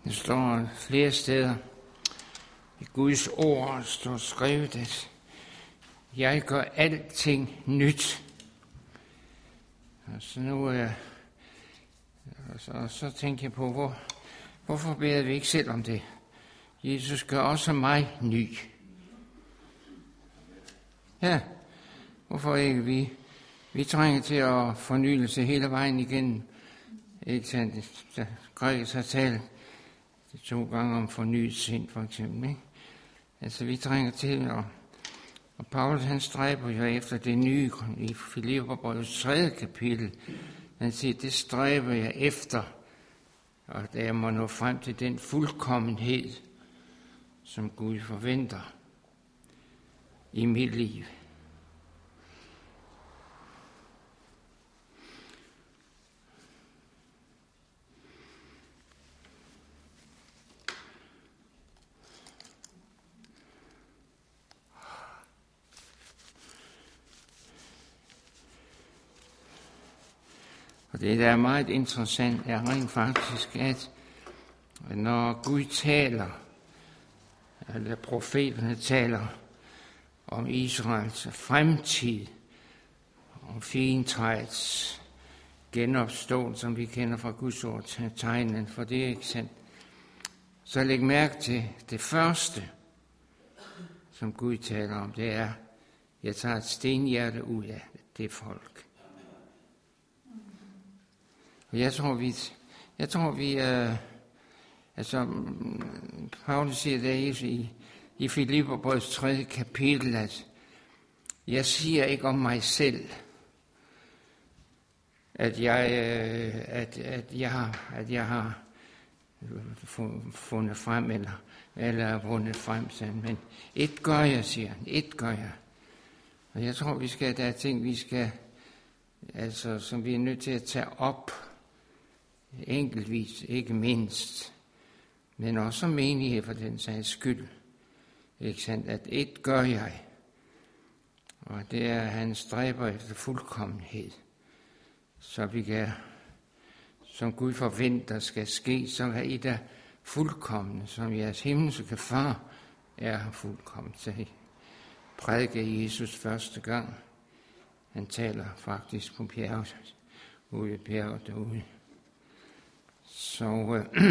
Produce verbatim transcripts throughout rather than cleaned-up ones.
Der står flere steder i Guds ord står skrevet, at jeg gør alting nyt. Og så nu er og så, og så tænker jeg på, hvor, hvorfor beder vi ikke selv om det? Jesus gør også mig ny. Ja, hvorfor ikke vi? Vi trænger til at fornyelse hele vejen igen. Ikke sandt? Grækers har talt to gange om fornyet sind, for eksempel. Ikke? Altså, vi trænger til, at... Og Paulus, han stræber jo efter det nye i Filipperbrevets tredje kapitel. Han siger, det stræber jeg efter, og da jeg må nå frem til den fuldkommenhed, som Gud forventer i mit liv. Og det, der er meget interessant, er rent faktisk, at når Gud taler, eller profeterne taler om Israels fremtid, om fientræets genopståelse, som vi kender fra Guds ord, tegnen for det, ikke sandt? Så læg mærke til det første, som Gud taler om, det er, jeg tager et stenhjerte ud af det folk. Og jeg tror, vi, jeg tror, vi, øh, altså, Paulus siger der i, i Filipperbrevets tredje kapitel, at jeg siger ikke om mig selv, at jeg, øh, at, at jeg, har, at jeg har fundet frem, eller, eller vundet frem, men et gør jeg, siger han, et gør jeg. Og jeg tror, vi skal, der er ting, vi skal, altså, som vi er nødt til at tage op, enkeltvis, ikke mindst, men også menighed for den sags skyld. Ikke sandt? At et gør jeg, og det er, at han stræber efter fuldkommenhed, så vi kan, som Gud forventer skal ske, så er I der fuldkommende, som jeres himmelske far er fuldkommen. Så prædike Jesus første gang. Han taler faktisk på bjerget, ude i bjerget derude. Så øh,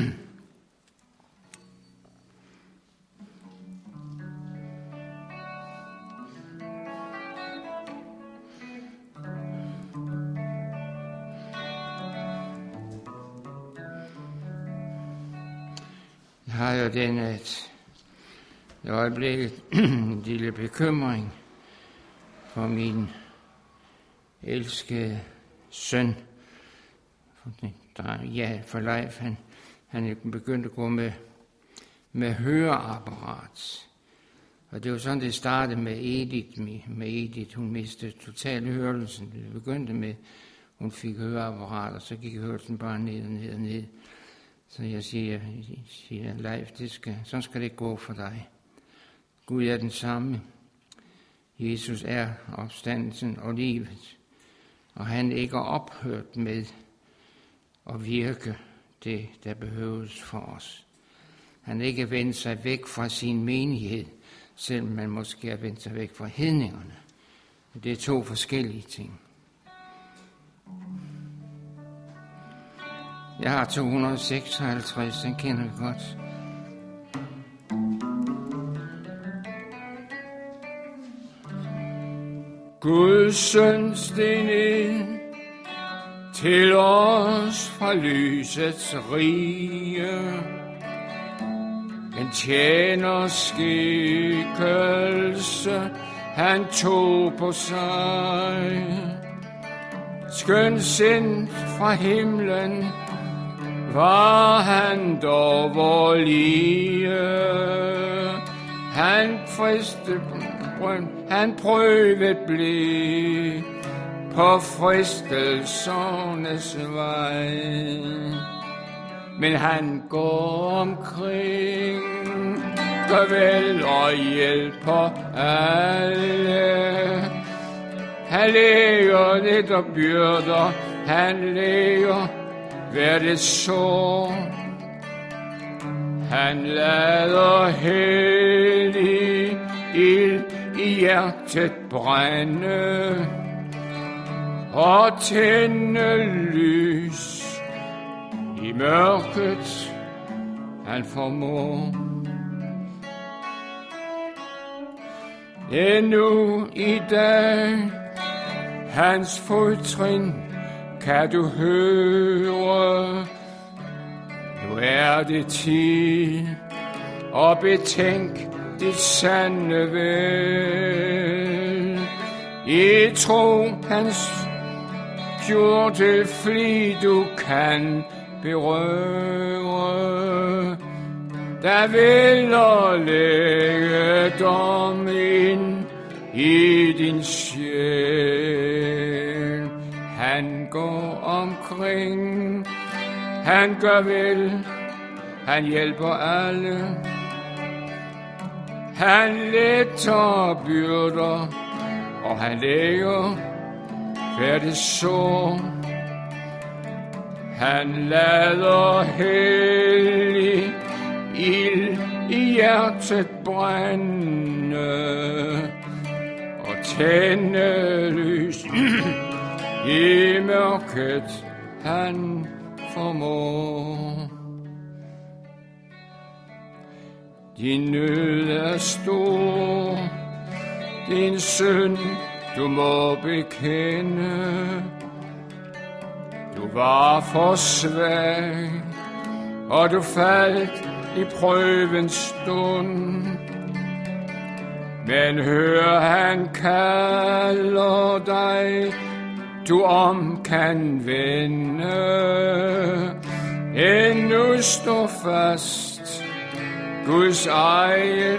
jeg har jo den et øjeblik en lille bekymring for min elskede søn. Der, ja, for Leif, han, han begyndte at gå med, med høreapparat. Og det var sådan, det startede med Edith. Med, med Edith, hun mistede total hørelsen. Det begyndte med, hun fik høreapparat, og så gik hørelsen bare ned og ned og ned. Så jeg siger, jeg siger Leif, det skal, sådan skal det gå for dig. Gud er den samme. Jesus er opstandelsen og livet. Og han ikke er ophørt med og virke det, der behøves for os. Han ikke vendt sig væk fra sin menighed, selvom man måske har vendt sig væk fra hedningerne. Det er to forskellige ting. Jeg har to hundrede og seksoghalvtreds, den kender vi godt. Guds søn steg ned til os fra lysets rige, en tjeners skikkelse han tog på sig. Skønsendt fra himlen var han dog vor lige. Han fristede, han prøvet blev på fristelsernes vej, men han går omkring, gør vel og hjælper alle. Han lægger lidt og byrder, han lægger hver det sår. Han lader hellig ild i hjertet brænde og tænde lys i mørket, han formår. Endnu i dag hans fodtrin kan du høre. Nu er det tid at betænke dit sande vel. I tro hans kjortel fli du kan berøre. Der vil og lægge dom ind i din sjæl. Han går omkring, han gør vel, han hjælper alle. Han letter byrder, og han læger færdigt sår. Han lader hellig ild i hjertet brænde og tænde lys i mørket, han formår. Din nød er stor, din synd du må bekende. Du var for svag, og du faldt i prøvens stund. Men hør, han kalder dig, du om kan vende. Endnu stå fast, Guds eget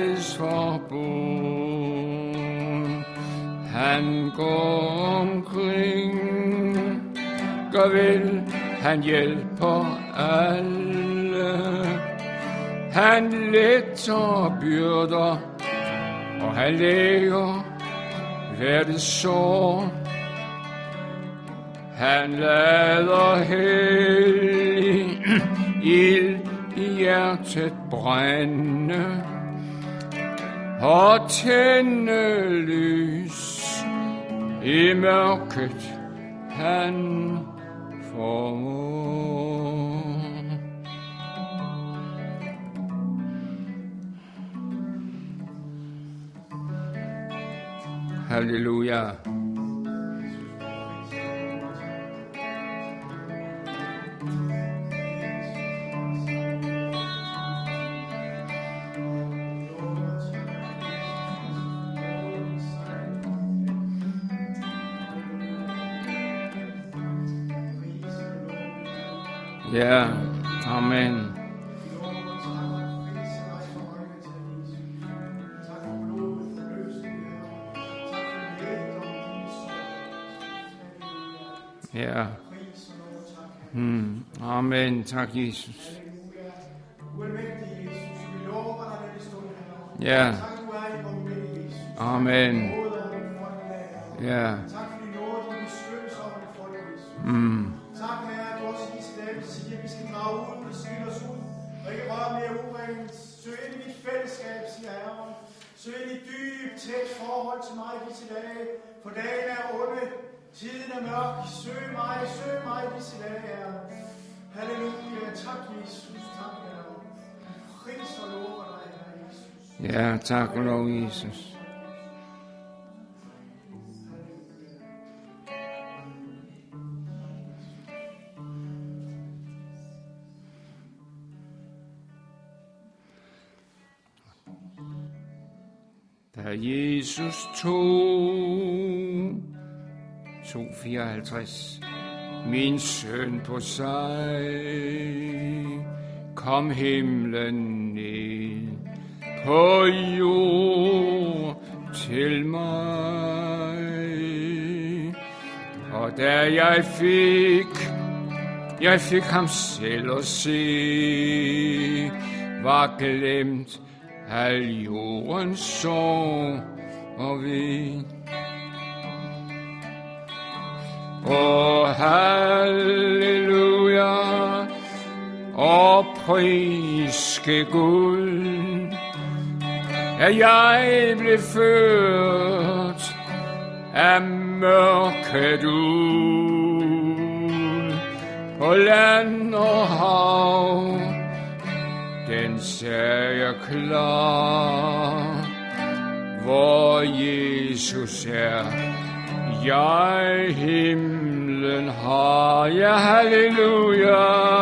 fredsforbund. Han går omkring, gør vel, han hjælper alle. Han letter byrder, og han læger hvert sår. Han lader hellig ild i hjertet brænde og tænde lys i mørket, han formår. Halleluja. Ja, amen. Ja. Hmm. Amen. Tak, Jesus. Ja. Amen. Ja. Mm. Tak, Herre, at du også i disse dage vil sige, at vi skal drage ud, vi skiller os ud, og ikke røre mere urent. Søg ind i mit fællesskab, siger Herren. Søg ind i dybt, tæt forhold til mig i disse dage, for dagen er onde, tiden er mørk. Søg mig, søg mig i disse dage, Herre. Halleluja, tak Jesus, tak Herre. Pris og lover dig, Herre Jesus. Ja, tak og lov, Jesus. Da Jesus tog, to fireoghalvtreds, min søn på sig, kom himlen ned på jord til mig. Og da jeg fik, jeg fik ham selv at se, var glemt al jordens sorg og ved. Åh, halleluja, og priske Gud, at jeg blev ført af mørket ud på land og hav. Den sag klar, hvor Jesus er. Jeg himlen har, ja halleluja,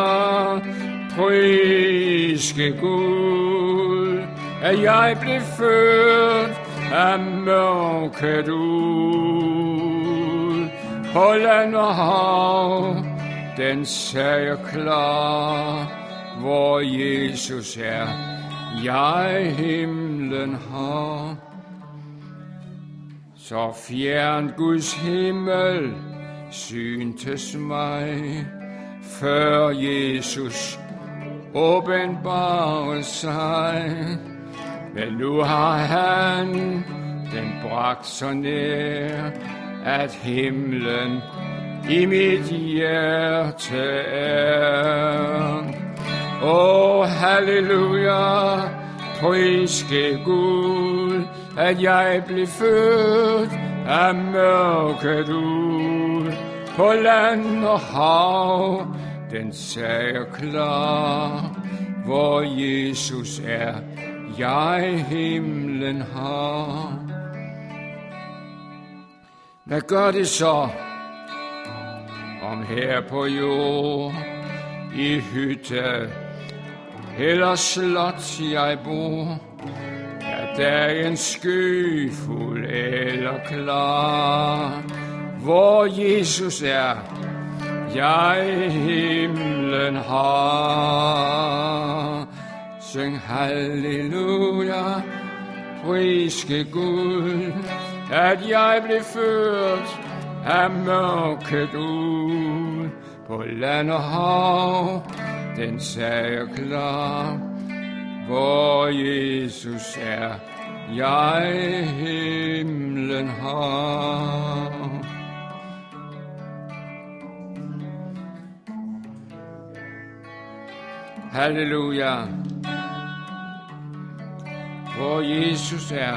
priske Gud, at jeg blev født af mørket ud på land og hav. Den sag klar, hvor Jesus er. Jeg himlen har. Så fjern Guds himmel syntes mig, før Jesus åbenbarede sig. Men nu har han den bragt så nær, at himlen i mit hjerte er. Åh, halleluja, priske Gud, at jeg blev født af mørket ud på land og hav. Den sag klar, hvor Jesus er. Jeg himlen har. Hvad gør det så, om her på jord i hytte eller slot jeg bor, er dagen skyfuld eller klar, hvor Jesus er, jeg himlen har. Syng halleluja, priske Gud, at jeg blev ført af mørket ud på land og hav. Den sag er klar, hvor Jesus er, jeg himlen har. Halleluja, hvor Jesus er,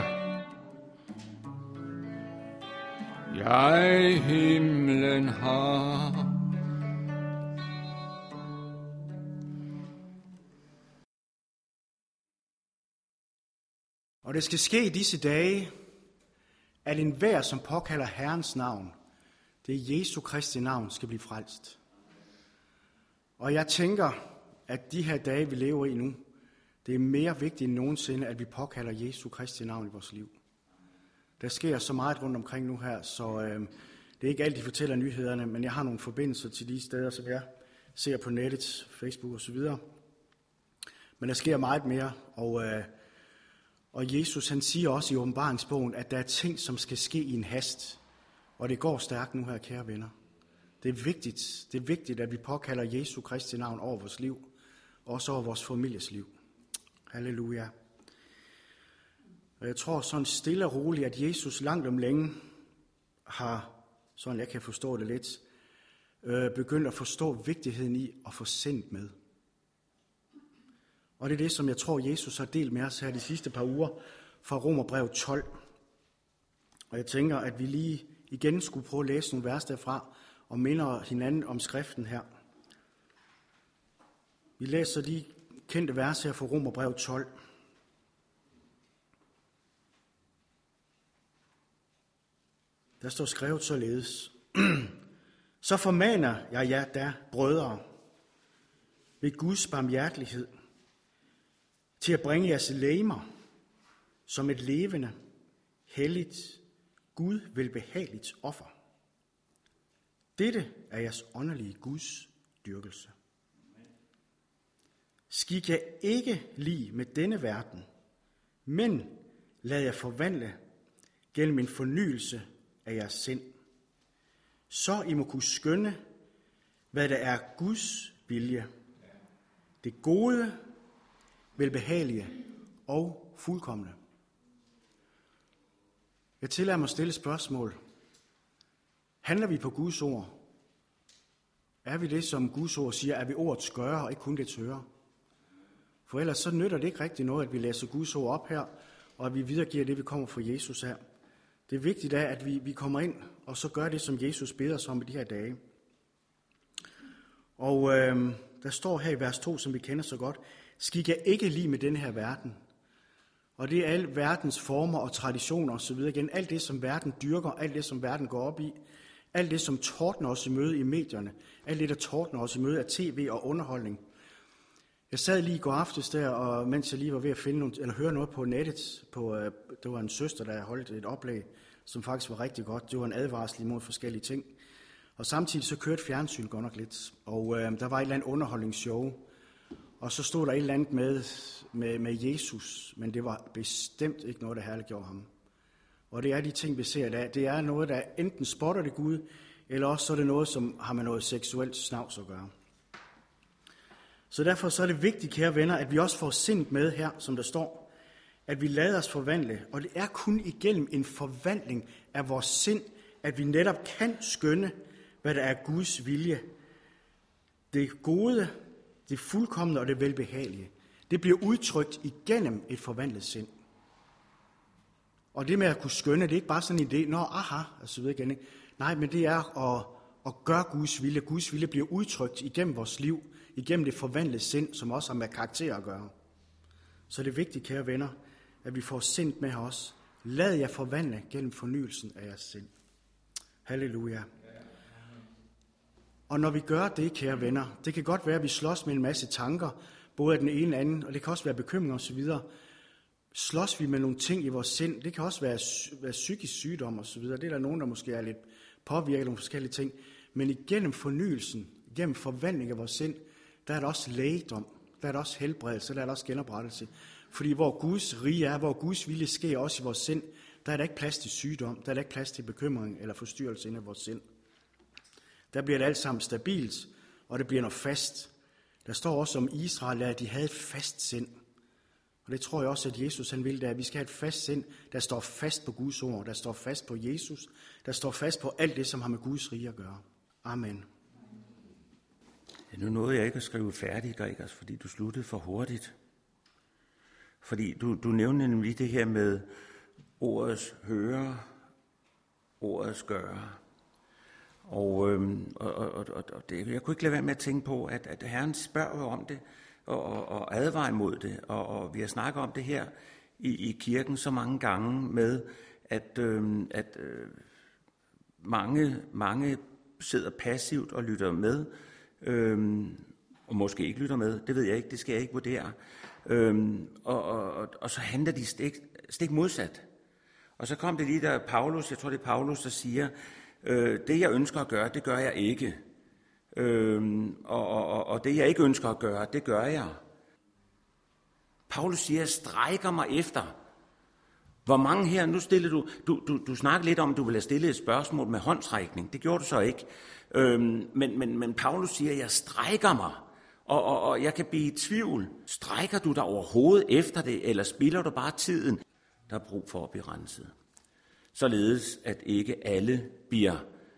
jeg himlen har. Og det skal ske i disse dage, at enhver, som påkalder Herrens navn, det er Jesu Kristi navn, skal blive frelst. Og jeg tænker, at de her dage, vi lever i nu, det er mere vigtigt end nogensinde, at vi påkalder Jesu Kristi navn i vores liv. Der sker så meget rundt omkring nu her, så øh, det er ikke alt, de fortæller nyhederne, men jeg har nogle forbindelser til de steder, som jeg ser på nettet, Facebook osv. Men der sker meget mere, og, øh, og Jesus han siger også i åbenbaringsbogen, at der er ting, som skal ske i en hast, og det går stærkt nu her, kære venner. Det er vigtigt, det er vigtigt, at vi påkalder Jesu Kristi navn over vores liv, også over vores families liv. Halleluja. Og jeg tror sådan stille og roligt, at Jesus langt om længe har, sådan jeg kan forstå det lidt, øh, begyndt at forstå vigtigheden i at få sendt med. Og det er det, som jeg tror, Jesus har delt med os her de sidste par uger fra Romerbrevet tolv. Og jeg tænker, at vi lige igen skulle prøve at læse nogle vers derfra og minder hinanden om skriften her. Vi læser de kendte vers her fra Romerbrevet tolv. Der står skrevet således. Så formaner jeg jer der, brødre, ved Guds barmhjertelighed, til at bringe jeres legemer som et levende, helligt, Gud velbehageligt offer. Dette er jeres åndelige Guds dyrkelse. Skik jer ikke lige med denne verden, men lad jer forvandle gennem en fornyelse af jeres sind, så I må kunne skønne, hvad der er Guds vilje, det gode, velbehagelige og fuldkomne. Jeg tillader mig at stille spørgsmål. Handler vi på Guds ord? Er vi det, som Guds ord siger, er vi ordets gør og ikke kun dets hører? For ellers så nytter det ikke rigtig noget, at vi læser Guds ord op her, og at vi videregiver det, vi kommer fra Jesus her. Det er vigtigt, at vi, vi kommer ind og så gør det, som Jesus beder os om i de her dage. Og øh, der står her i vers to, som vi kender så godt, skik jer ikke lige med den her verden. Og det er al verdens former og traditioner osv. igen. Alt det, som verden dyrker, alt det, som verden går op i. Alt det, som tordner os i møde i medierne. Alt det, der tordner os i møde af tv og underholdning. Jeg sad lige i går aftes der, og mens jeg lige var ved at finde nogle, eller høre noget på nettet, på, det var en søster, der holdt et oplæg, som faktisk var rigtig godt. Det var en advarsel imod forskellige ting. Og samtidig så kørte fjernsyn godt nok lidt. Og øh, der var et eller andet underholdningsshow. Og så stod der et eller andet med, med, med Jesus, men det var bestemt ikke noget, der herliggjorde ham. Og det er de ting, vi ser i dag. Det er noget, der enten spotter det Gud, eller også så er det noget, som har med noget seksuelt snavs at gøre. Så derfor så er det vigtigt, kære venner, at vi også får sindet med her, som der står, at vi lader os forvandle. Og det er kun igennem en forvandling af vores sind, at vi netop kan skønne, hvad der er Guds vilje. Det gode, det fuldkomne og det velbehagelige. Det bliver udtrykt igennem et forvandlet sind. Og det med at kunne skønne, det er ikke bare sådan en idé, nå, aha, og så videre igen. Ikke? Nej, men det er at, at gøre Guds vilje. Guds vilje bliver udtrykt igennem vores liv, igennem det forvandlede sind, som også har med karakter at gøre. Så det er vigtigt, kære venner, at vi får sind med os. Lad jer forvandle gennem fornyelsen af jeres sind. Halleluja. Og når vi gør det, kære venner, det kan godt være, at vi slås med en masse tanker, både af den ene og anden, og det kan også være bekymringer osv. Slås vi med nogle ting i vores sind, det kan også være, være psykisk sygdom osv. Det er der nogen, der måske er lidt påvirket af nogle forskellige ting. Men igennem fornyelsen, igennem forvandling af vores sind, der er der også lægedom, der er der også helbredelse, der er der også genoprettelse. Fordi hvor Guds rige er, hvor Guds vilje sker også i vores sind, der er der ikke plads til sygdom, der er der ikke plads til bekymring eller forstyrrelse inde i vores sind. Der bliver det alt sammen stabilt, og det bliver noget fast. Der står også om Israel, at de havde et fast sind. Og det tror jeg også, at Jesus han vil, at vi skal have et fast sind, der står fast på Guds ord, der står fast på Jesus, der står fast på alt det, som har med Guds rige at gøre. Amen. Ja, nu nåede jeg ikke at skrive færdigt, Gregers, fordi du sluttede for hurtigt. Fordi du, du nævnte nemlig det her med ordets høre, ordets gøre. Og, øhm, og, og, og, og det, jeg kunne ikke lade være med at tænke på, at, at Herren spørger jo om det, og, og, og advarer imod det. Og, og vi har snakket om det her i, i kirken så mange gange med, at, øhm, at øh, mange, mange sidder passivt og lytter med, øhm, og måske ikke lytter med, det ved jeg ikke, det skal jeg ikke vurdere. Øhm, og, og, og så handler de stik, stik modsat. Og så kom det lige der Paulus, jeg tror det er Paulus, der siger, øh, det jeg ønsker at gøre, det gør jeg ikke. Øhm, og, og, og det jeg ikke ønsker at gøre, det gør jeg. Paulus siger, jeg strækker mig efter. Hvor mange her, nu stiller du, du, du, du snakker lidt om, at du ville have stillet et spørgsmål med håndsrækning. Det gjorde du så ikke. Øhm, men, men, men Paulus siger, jeg strækker mig. Og, og, og jeg kan blive i tvivl. Strækker du dig overhovedet efter det, eller spilder du bare tiden? Der er brug for at blive renset. Således, at ikke alle bliver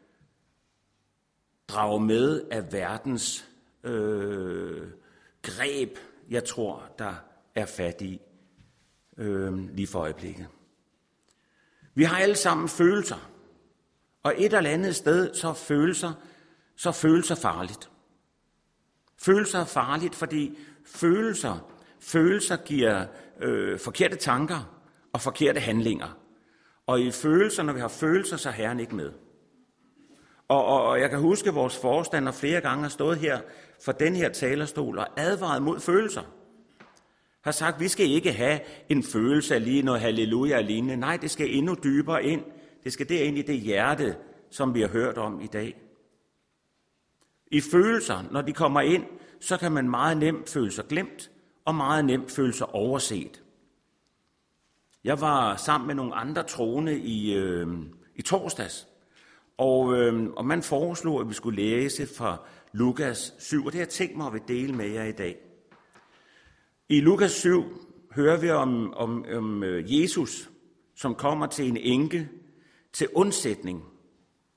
draget med af verdens øh, greb, jeg tror, der er fat i øh, lige for øjeblikket. Vi har alle sammen følelser. Og et eller andet sted, så er følelser, så er følelser farligt. Følelser er farligt, fordi følelser, følelser giver øh, forkerte tanker og forkerte handlinger. Og i følelser, når vi har følelser, så er Herren ikke med. Og, og, og jeg kan huske, at vores forstander flere gange har stået her for den her talerstol og advaret mod følelser. Har sagt, at vi skal ikke have en følelse af lige noget halleluja og lignende. Nej, det skal endnu dybere ind. Det skal derind i det hjerte, som vi har hørt om i dag. I følelser, når de kommer ind, så kan man meget nemt føle sig glemt, og meget nemt føle sig overset. Jeg var sammen med nogle andre troende i, øh, i torsdags, og, øh, og man foreslog, at vi skulle læse fra Lukas syv, og det har jeg tænkt mig at vil dele med jer i dag. I Lukas syv hører vi om, om, om Jesus, som kommer til en enke til undsætning.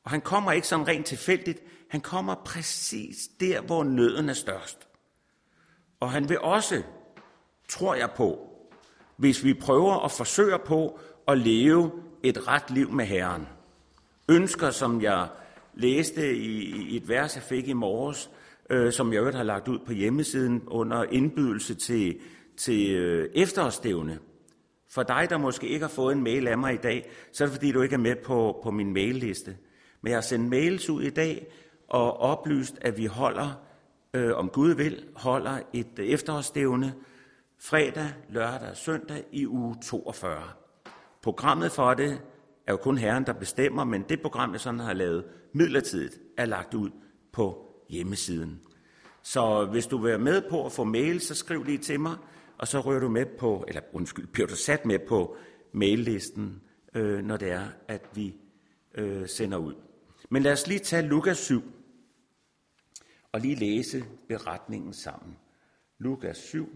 Og han kommer ikke sådan rent tilfældigt. Han kommer præcis der, hvor nøden er størst. Og han vil også, tror jeg på, hvis vi prøver og forsøger på at leve et ret liv med Herren. Ønsker, som jeg læste i et vers, jeg fik i morges, øh, som jeg øvrigt har lagt ud på hjemmesiden under indbydelse til, til øh, efterårsstævne. For dig, der måske ikke har fået en mail af mig i dag, så er det fordi, du ikke er med på, på min mailliste. Men jeg har sendt mails ud i dag og oplyst, at vi holder, øh, om Gud vil, holder et efterårsstævne fredag, lørdag og søndag i uge toogfyrre. Programmet for det er jo kun Herren, der bestemmer, men det program, jeg sådan har lavet midlertidigt, er lagt ud på hjemmesiden. Så hvis du vil være med på at få mail, så skriv lige til mig, og så rører du med på, eller undskyld, bliver du sat med på maillisten, øh, når det er, at vi øh, sender ud. Men lad os lige tage Lukas syv, og lige læse beretningen sammen. Lukas syv.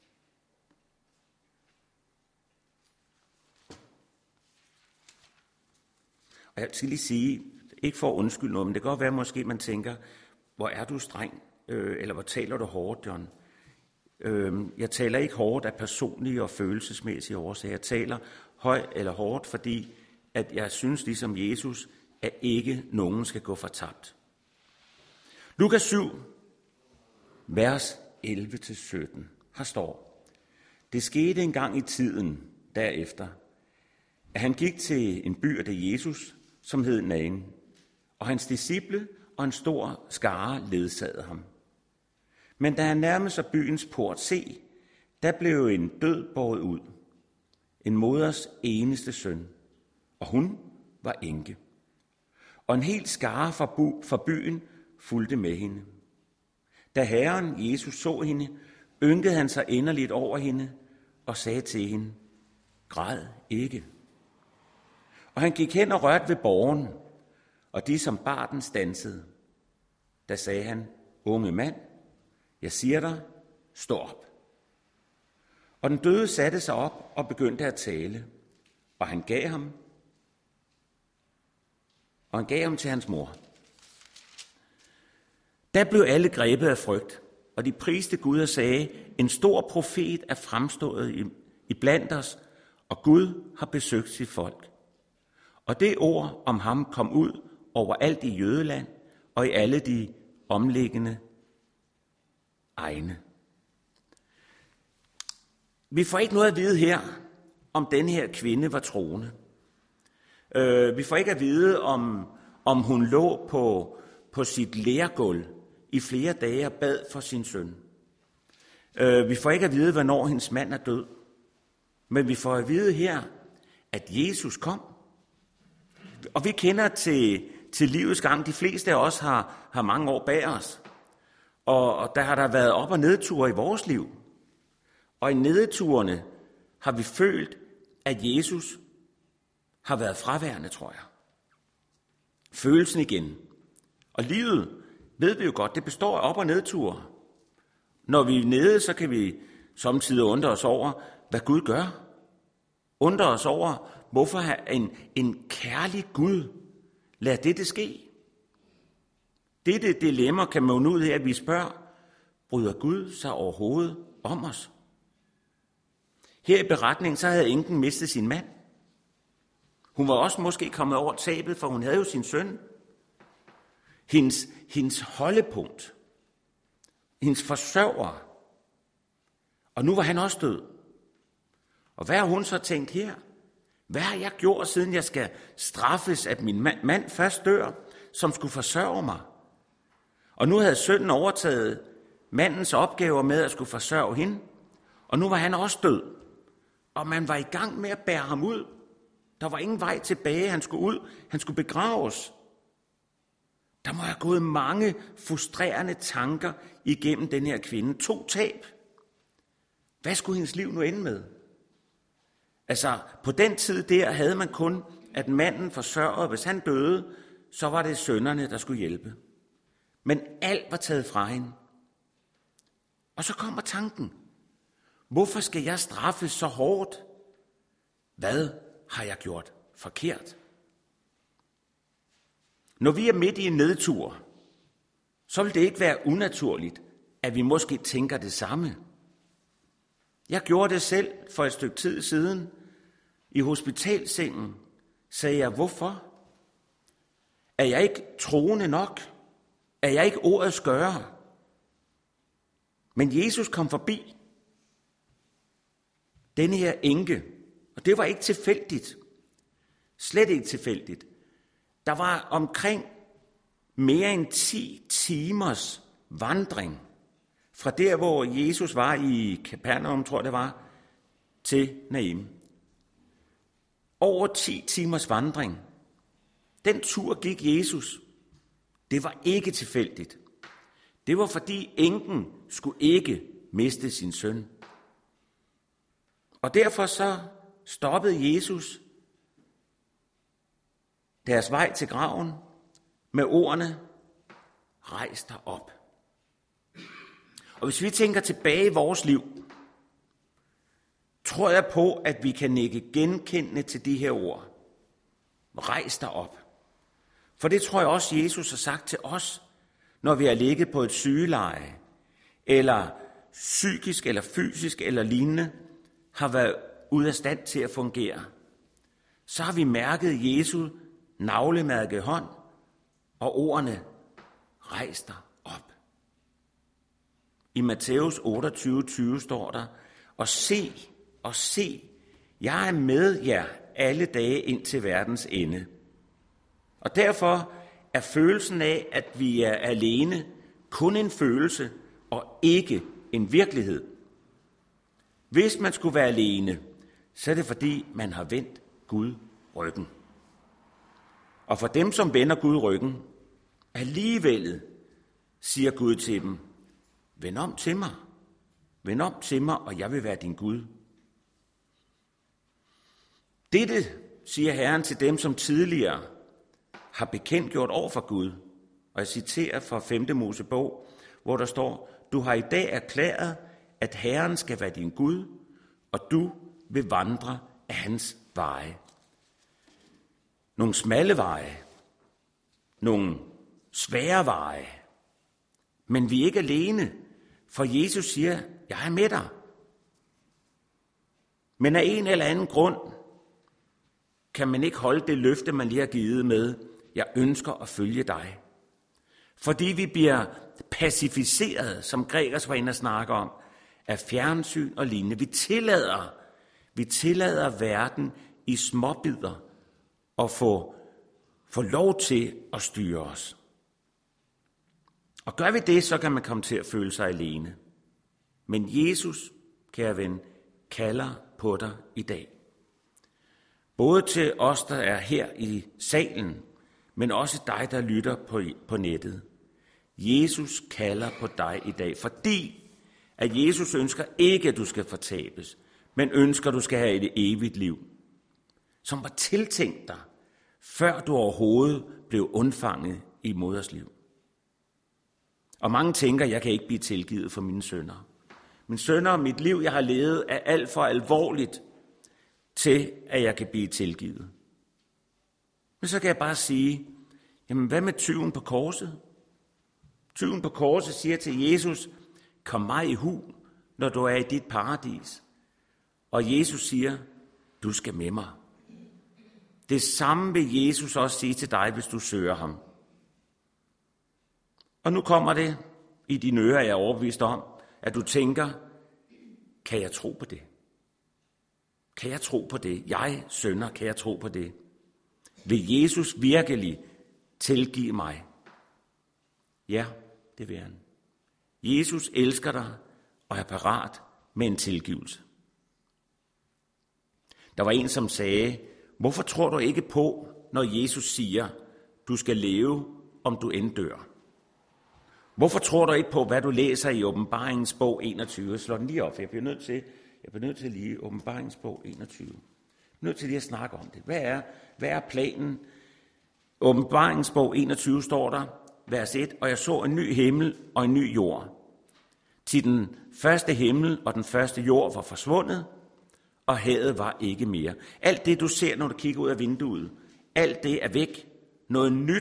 Og jeg skal lige sige, ikke for at undskylde noget, men det kan godt være, måske man tænker, hvor er du streng, øh, eller hvor taler du hårdt, John? Øh, jeg taler ikke hårdt af personlige og følelsesmæssige årsager. Jeg taler højt eller hårdt, fordi at jeg synes, ligesom Jesus, at ikke nogen skal gå fortabt. Lukas syv, vers elleve til sytten, her står: Det skete engang i tiden derefter, at han gik til en by af det Jesus, som hed Nain, og hans disciple og en stor skare ledsagede ham. Men da han nærmede sig byens port, se, der blev en død båret ud, en moders eneste søn, og hun var enke. Og en hel skare fra byen fulgte med hende. Da Herren Jesus så hende, ynkede han sig inderligt over hende og sagde til hende: Græd ikke. Og han gik hen og rørte ved borgen, og de, som bar den, standsede. Da sagde han: Unge mand, jeg siger dig, stå op. Og den døde satte sig op og begyndte at tale, og han gav ham, og han gav ham til hans mor. Da blev alle grebet af frygt, og de priste Gud og sagde: En stor profet er fremstået i, i blandt os, og Gud har besøgt sit folk. Og det ord om ham kom ud overalt i Jødeland og i alle de omliggende egne. Vi får ikke noget at vide her, om den her kvinde var troende. Øh, vi får ikke at vide, om, om hun lå på, på sit lergulv i flere dage og bad for sin søn. Øh, vi får ikke at vide, hvornår hendes mand er død. Men vi får at vide her, at Jesus kom. Og vi kender til, til livets gang. De fleste af os har, har mange år bag os. Og, og der har der været op- og nedture i vores liv. Og i nedturene har vi følt, at Jesus har været fraværende, tror jeg. Følelsen igen. Og livet, ved vi jo godt, det består af op- og nedture. Når vi er nede, så kan vi samtidig undre os over, hvad Gud gør. Undre os over, hvorfor en, en kærlig Gud lader dette ske. Dette dilemma kan man ud af, at vi spørger, bryder Gud sig overhovedet om os? Her i beretningen, så havde enken mistet sin mand. Hun var også måske kommet over tabet, for hun havde jo sin søn. Hendes, hendes holdepunkt. Hendes forsørger. Og nu var han også død. Og hvad har hun så tænkt her? Hvad har jeg gjort, siden jeg skal straffes, at min mand først dør, som skulle forsørge mig? Og nu havde sønnen overtaget mandens opgaver med at skulle forsørge hende. Og nu var han også død. Og man var i gang med at bære ham ud. Der var ingen vej tilbage. Han skulle ud. Han skulle begraves. Der må have gået mange frustrerende tanker igennem den her kvinde. To tab. Hvad skulle hendes liv nu ende med? Altså, på den tid der havde man kun, at manden forsørgede. Hvis han døde, så var det sønnerne, der skulle hjælpe. Men alt var taget fra hende. Og så kommer tanken. Hvorfor skal jeg straffes så hårdt? Hvad har jeg gjort forkert? Når vi er midt i en nedtur, så vil det ikke være unaturligt, at vi måske tænker det samme. Jeg gjorde det selv for et stykke tid siden. I hospitalsengen sagde jeg, hvorfor? Er jeg ikke troende nok? Er jeg ikke ordets gører? Men Jesus kom forbi denne her enke, og det var ikke tilfældigt. Slet ikke tilfældigt. Der var omkring mere end ti timers vandring fra der, hvor Jesus var i Kapernaum, tror jeg det var, til Naim. Over ti timers vandring. Den tur gik Jesus. Det var ikke tilfældigt. Det var fordi enken skulle ikke miste sin søn. Og derfor så stoppede Jesus deres vej til graven med ordene, rejs dig op. Og hvis vi tænker tilbage i vores liv, tror jeg på, at vi kan nikke genkendende til de her ord. Rejs dig op. For det tror jeg også, Jesus har sagt til os, når vi har ligget på et sygeleje, eller psykisk eller fysisk eller lignende, har været ude af stand til at fungere. Så har vi mærket Jesu navlemærke hånd og ordene, rejs dig op. I Matthæus otteogtyve tyve står der, og se, og se, jeg er med jer alle dage ind til verdens ende. Og derfor er følelsen af, at vi er alene, kun en følelse og ikke en virkelighed. Hvis man skulle være alene, så er det fordi, man har vendt Gud ryggen. Og for dem, som vender Gud ryggen, alligevel siger Gud til dem, vend om til mig, vend om til mig, og jeg vil være din Gud. Dette siger Herren til dem, som tidligere har bekendtgjort over for Gud. Og jeg citerer fra femte Mosebog, hvor der står, du har i dag erklæret, at Herren skal være din Gud, og du vil vandre af hans veje. Nogle smalle veje, nogle svære veje, men vi er ikke alene, for Jesus siger, jeg er med dig. Men af en eller anden grund kan man ikke holde det løfte, man lige har givet med, jeg ønsker at følge dig. Fordi vi bliver pacificeret, som Gregers var inde og snakke om, af fjernsyn og lignende. Vi tillader, vi tillader verden i småbidder at få, få lov til at styre os. Og gør vi det, så kan man komme til at føle sig alene. Men Jesus, kære ven, kalder på dig i dag. Både til os, der er her i salen, men også dig, der lytter på, på nettet. Jesus kalder på dig i dag, fordi at Jesus ønsker ikke, at du skal fortabes, men ønsker, at du skal have et evigt liv, som var tiltænkt dig, før du overhovedet blev undfanget i moders liv. Og mange tænker, jeg kan ikke blive tilgivet for mine synder. Mine synder og mit liv, jeg har levet, er alt for alvorligt til, at jeg kan blive tilgivet. Men så kan jeg bare sige, jamen hvad med tyven på korset? Tyven på korset siger til Jesus, kom mig i hu, når du er i dit paradis. Og Jesus siger, du skal med mig. Det samme vil Jesus også sige til dig, hvis du søger ham. Og nu kommer det i dine ører, jeg er overbevist om, at du tænker, kan jeg tro på det? Kan jeg tro på det? Jeg, sønder, kan jeg tro på det? Vil Jesus virkelig tilgive mig? Ja, det vil han. Jesus elsker dig og er parat med en tilgivelse. Der var en, som sagde, hvorfor tror du ikke på, når Jesus siger, du skal leve, om du end dør? Hvorfor tror du ikke på, hvad du læser i Åbenbaringens bog enogtyve? Slå den lige op, for jeg bliver nødt til, jeg bliver nødt til lige Åbenbaringens bog enogtyve. Jeg er nødt til lige at snakke om det. Hvad er, hvad er planen? Åbenbaringens bog enogtyve står der, vers et, og jeg så en ny himmel og en ny jord. Til den første himmel og den første jord var forsvundet, og havet var ikke mere. Alt det, du ser, når du kigger ud af vinduet, alt det er væk. Noget nyt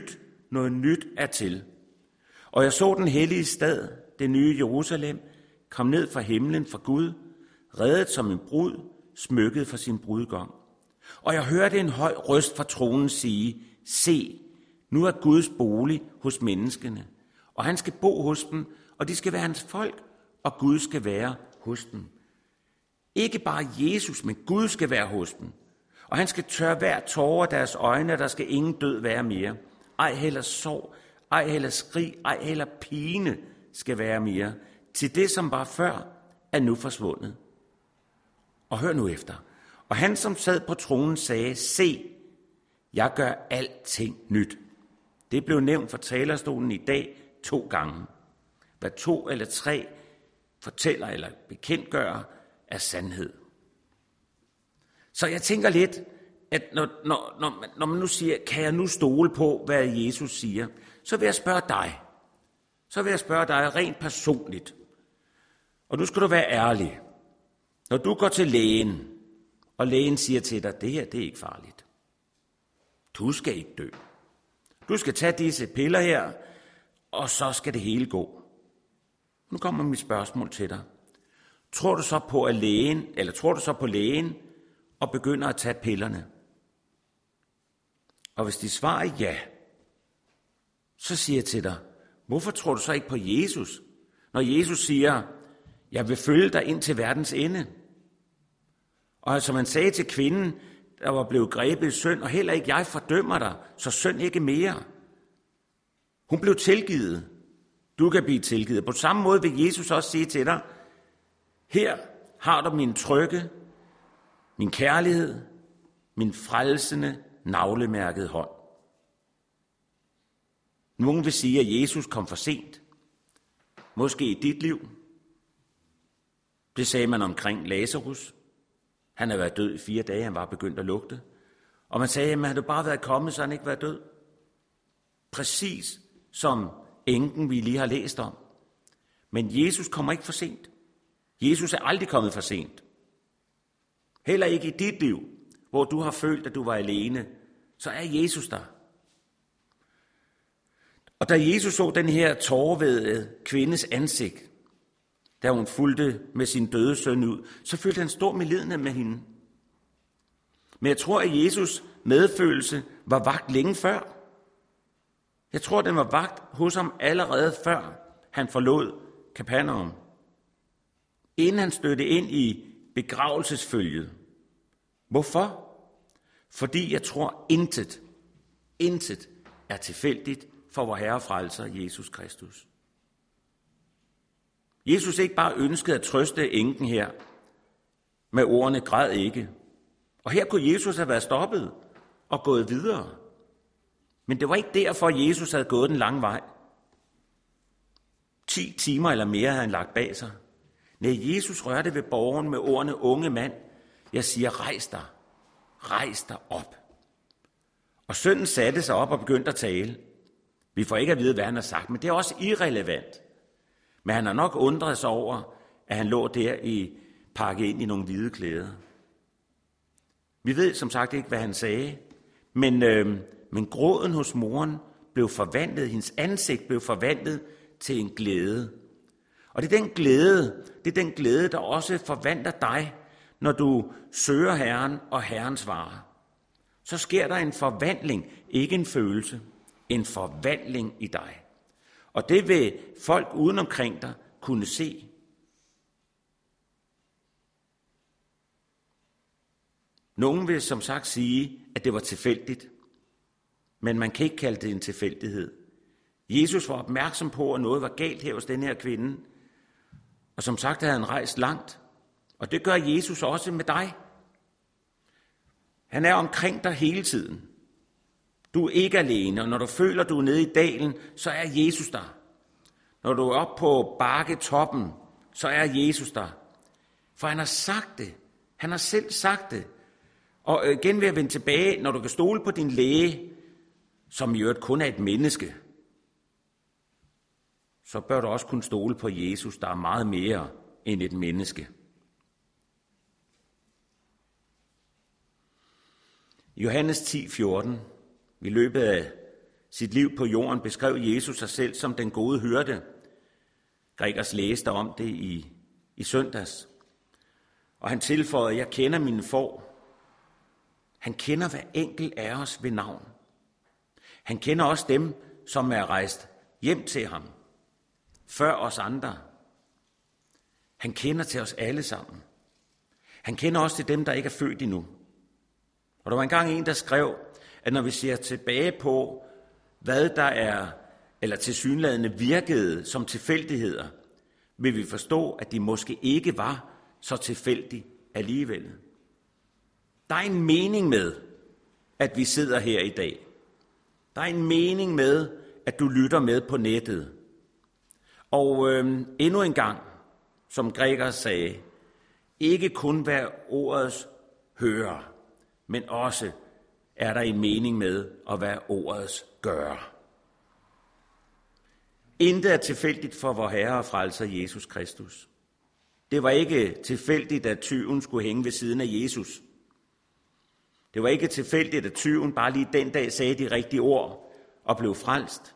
noget nyt er til. Og jeg så den hellige stad, det nye Jerusalem, kom ned fra himlen fra Gud, reddet som en brud, smykket for sin brudgom. Og jeg hørte en høj røst fra tronen sige, se, nu er Guds bolig hos menneskene, og han skal bo hos dem, og de skal være hans folk, og Gud skal være hos dem. Ikke bare Jesus, men Gud skal være hos dem. Og han skal tørre hver tåre af deres øjne, og der skal ingen død være mere. Ej heller sorg, ej heller skrig, ej heller pine skal være mere. Til det, som var før, er nu forsvundet. Og hør nu efter. Og han, som sad på tronen, sagde, se, jeg gør alting nyt. Det blev nævnt fra talerstolen i dag to gange. Hvad to eller tre fortæller eller bekendtgør er sandhed. Så jeg tænker lidt, at når, når, når, når man nu siger, kan jeg nu stole på, hvad Jesus siger, så vil jeg spørge dig. Så vil jeg spørge dig rent personligt. Og nu skal du være ærlig. Når du går til lægen, og lægen siger til dig, det her det er ikke farligt. Du skal ikke dø. Du skal tage disse piller her, og så skal det hele gå. Nu kommer mit spørgsmål til dig. Tror du så på at lægen, eller tror du så på lægen, og begynder at tage pillerne? Og hvis de svarer ja, så siger jeg til dig, hvorfor tror du så ikke på Jesus, når Jesus siger, jeg vil følge dig ind til verdens ende? Og som han sagde til kvinden, der var blevet grebet i synd, og heller ikke jeg fordømmer dig, så synd ikke mere. Hun blev tilgivet. Du kan blive tilgivet. På samme måde vil Jesus også sige til dig, her har du min trygge, min kærlighed, min frelsende, navlemærkede hånd. Nogen vil sige, at Jesus kom for sent. Måske i dit liv. Det sagde man omkring Lazarus. Han havde været død i fire dage, han var begyndt at lugte. Og man sagde, at han havde bare været kommet, så han ikke været død. Præcis som enken, vi lige har læst om. Men Jesus kommer ikke for sent. Jesus er aldrig kommet for sent. Heller ikke i dit liv, hvor du har følt, at du var alene, så er Jesus der. Og da Jesus så den her tårevædede kvindes ansigt, da hun fulgte med sin døde søn ud, så følte han stor medlidenhed med hende. Men jeg tror, at Jesus' medfølelse var vagt længe før. Jeg tror, den var vagt hos ham allerede før han forlod Kapernaum. Inden han stødte ind i begravelsesfølget. Hvorfor? Fordi jeg tror intet, intet er tilfældigt for vor Herre og Frelser Jesus Kristus. Jesus ikke bare ønskede at trøste enken her med ordene græd ikke. Og her kunne Jesus have været stoppet og gået videre. Men det var ikke derfor, Jesus havde gået den lange vej. Ti timer eller mere havde han lagt bag sig. Nej, Jesus rørte ved borgen med ordene unge mand. Jeg siger, rejs dig, rejs dig op. Og sønnen satte sig op og begyndte at tale. Vi får ikke at vide, hvad han har sagt, men det er også irrelevant. Men han har nok undret sig over, at han lå der i pakket ind i nogle hvide klæder. Vi ved som sagt ikke, hvad han sagde, men, øh, men gråden hos moren blev forvandlet, hendes ansigt blev forvandlet til en glæde. Og det er den glæde, det er den glæde, der også forvandler dig, når du søger Herren og Herren svarer. Så sker der en forvandling, ikke en følelse, en forvandling i dig. Og det vil folk uden omkring dig kunne se. Nogen vil som sagt sige, at det var tilfældigt, men man kan ikke kalde det en tilfældighed. Jesus var opmærksom på, at noget var galt her hos den her kvinde, og som sagt havde han rejst langt, og det gør Jesus også med dig. Han er omkring dig hele tiden. Du er ikke alene, og når du føler, du er nede i dalen, så er Jesus der. Når du er oppe på bakketoppen, så er Jesus der. For han har sagt det. Han har selv sagt det. Og igen vil jeg vende tilbage, når du kan stole på din læge, som i øvrigt kun er et menneske, så bør du også kunne stole på Jesus, der er meget mere end et menneske. I Johannes ti fjorten, i løbet af sit liv på jorden, beskrev Jesus sig selv som den gode hyrde. Gregers læste om det i, i søndags. Og han tilføjede, jeg kender mine får. Han kender hver enkelt af os ved navn. Han kender også dem, som er rejst hjem til ham, før os andre. Han kender til os alle sammen. Han kender også til dem, der ikke er født endnu. Og der var engang en, der skrev, at når vi ser tilbage på, hvad der er, eller tilsyneladende virkede som tilfældigheder, vil vi forstå, at de måske ikke var så tilfældige alligevel. Der er en mening med, at vi sidder her i dag. Der er en mening med, at du lytter med på nettet. Og øh, endnu en gang, som Gregers sagde, ikke kun være ordets hører, men også er der en mening med at være ordets gør. Intet er tilfældigt for vor Herre og Frelser Jesus Kristus. Det var ikke tilfældigt, at tyven skulle hænge ved siden af Jesus. Det var ikke tilfældigt, at tyven bare lige den dag sagde de rigtige ord og blev frelst.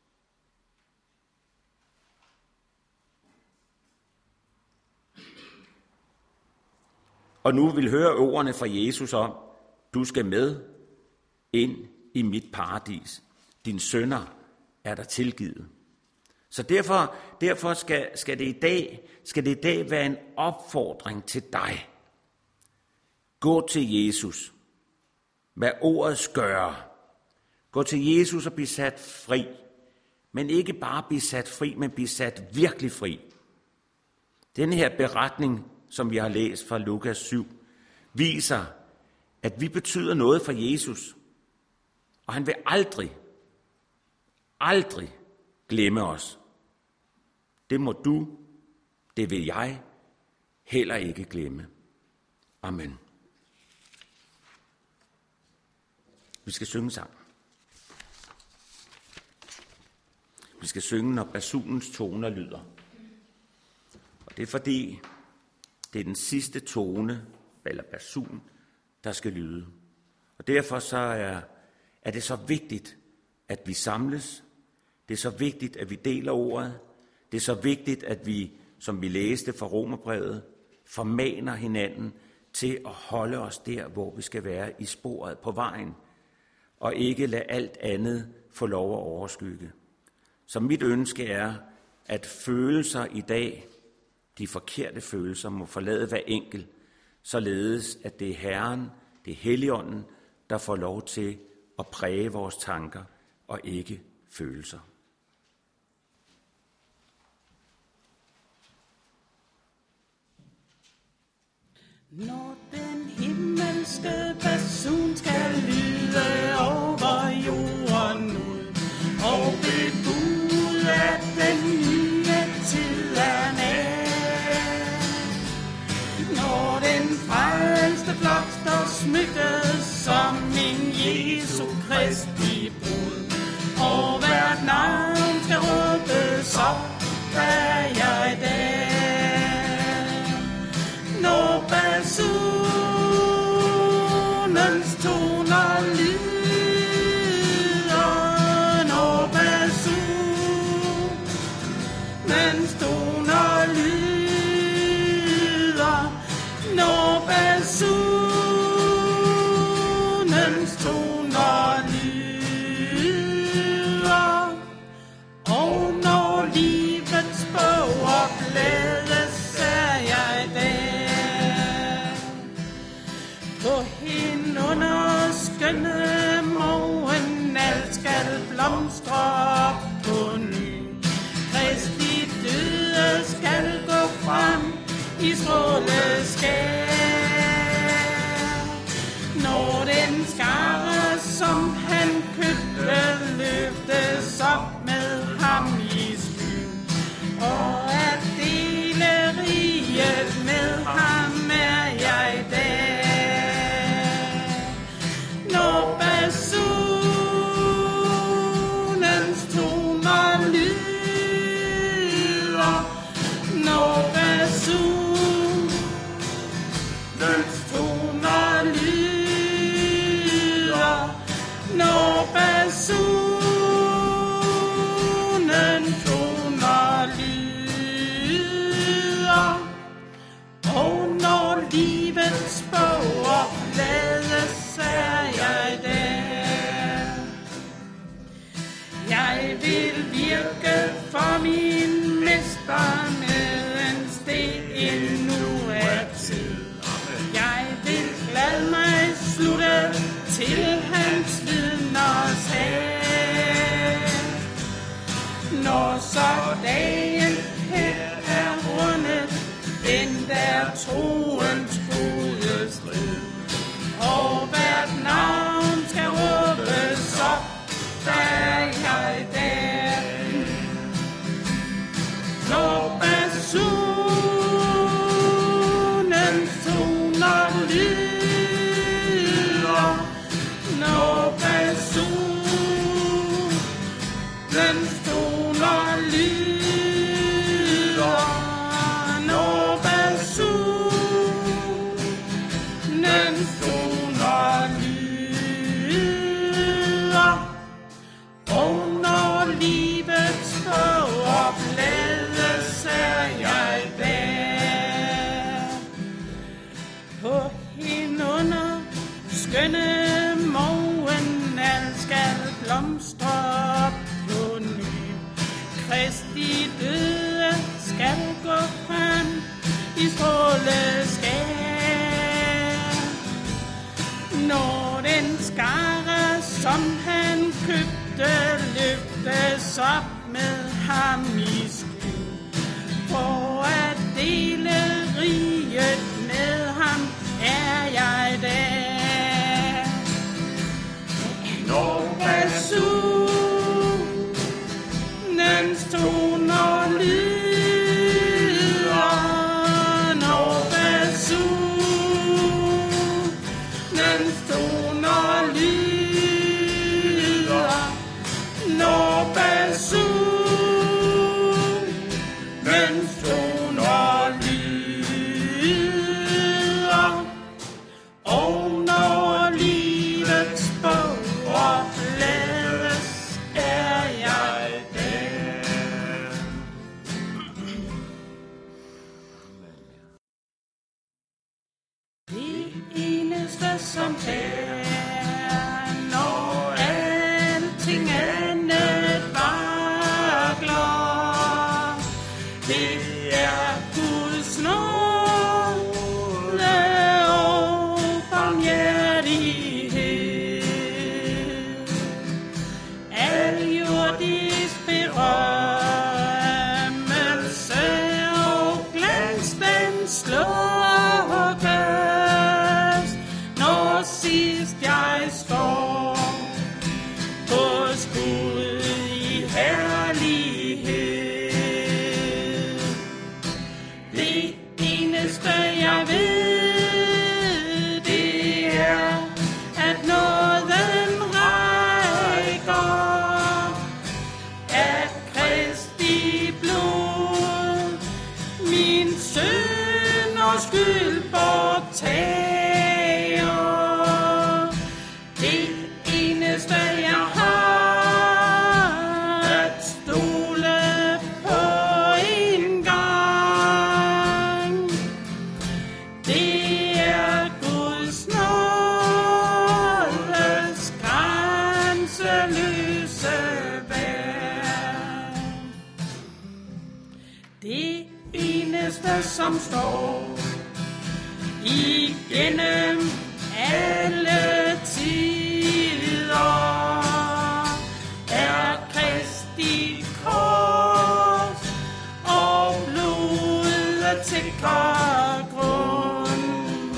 Og nu vil høre ordene fra Jesus om, du skal med ind i mit paradis. Dine synder er der tilgivet. Så derfor, derfor skal, skal, det i dag, skal det i dag være en opfordring til dig. Gå til Jesus. Hvad ordet gør. Gå til Jesus og blive sat fri. Men ikke bare blive sat fri, men blive sat virkelig fri. Denne her beretning, som vi har læst fra Lukas syv, viser, at vi betyder noget for Jesus. Og han vil aldrig, aldrig glemme os. Det må du, det vil jeg heller ikke glemme. Amen. Vi skal synge sammen. Vi skal synge, når basunens toner lyder. Og det er fordi, det er den sidste tone, eller basun, der skal lyde. Og derfor så er, er det så vigtigt, at vi samles. Det er så vigtigt, at vi deler ordet. Det er så vigtigt, at vi, som vi læste fra Romerbrevet, formaner hinanden til at holde os der, hvor vi skal være i sporet på vejen, og ikke lade alt andet få lov at overskygge. Så mit ønske er, at følelser i dag, de forkerte følelser, må forlade hver enkelt, således at det er Herren, det er Helligånden, der får lov til at præge vores tanker og ikke følelser. Når den himmelske basun skal lyde over jorden ud, og bebude, at den nye tid er nær. Når den frelste flok står smykket som en Jesu Kristi brud, og hvert navn skal råbes op, der er jeg der. Når basunens toner lyder, når basunens toner lyder, når basunens toner lyder, og når livets bøger glædes, er jeg der. På hende under skønne morgen, alt skal blomstre op på ny. Kristi døde skal gå frem i stråleskær. Når den skare, som han købte, løftes op med ham i skyen, og at dele riget med ham, er jeg der. Når basunens toner lyder, når basunens toner lyder, når basunens nådens toner lyder. Og når livets bøger blædes, er jeg der. På hinunder skønne morgen, alt skal blomstre op på ny. Kristi døde skal gå frem i stråleskær. Når den skare, som han købte, løftes op med ham i sky, for at dele riget med ham, er jeg der. Når basunens toner lyder, når basunens toner lyder, når basunens toner lyder, og når livets bøger blædes, er jeg der. Det eneste som tærer, når alting andet vakler, det er Guds nåde og barmhjertighed. Al jordisk berømmelse og glans, den slukkes, når sidst jeg står hos Gud i herlighed. Det eneste jeg ved, det er, at nåden rækker, at Kristi blod min synd og skyld borttager. Det eneste jeg har at stole på en gang, det er Guds nådes grænseløse værk. Det eneste som står igennem alle tider, er Kristi kors og blodet sikrer grund.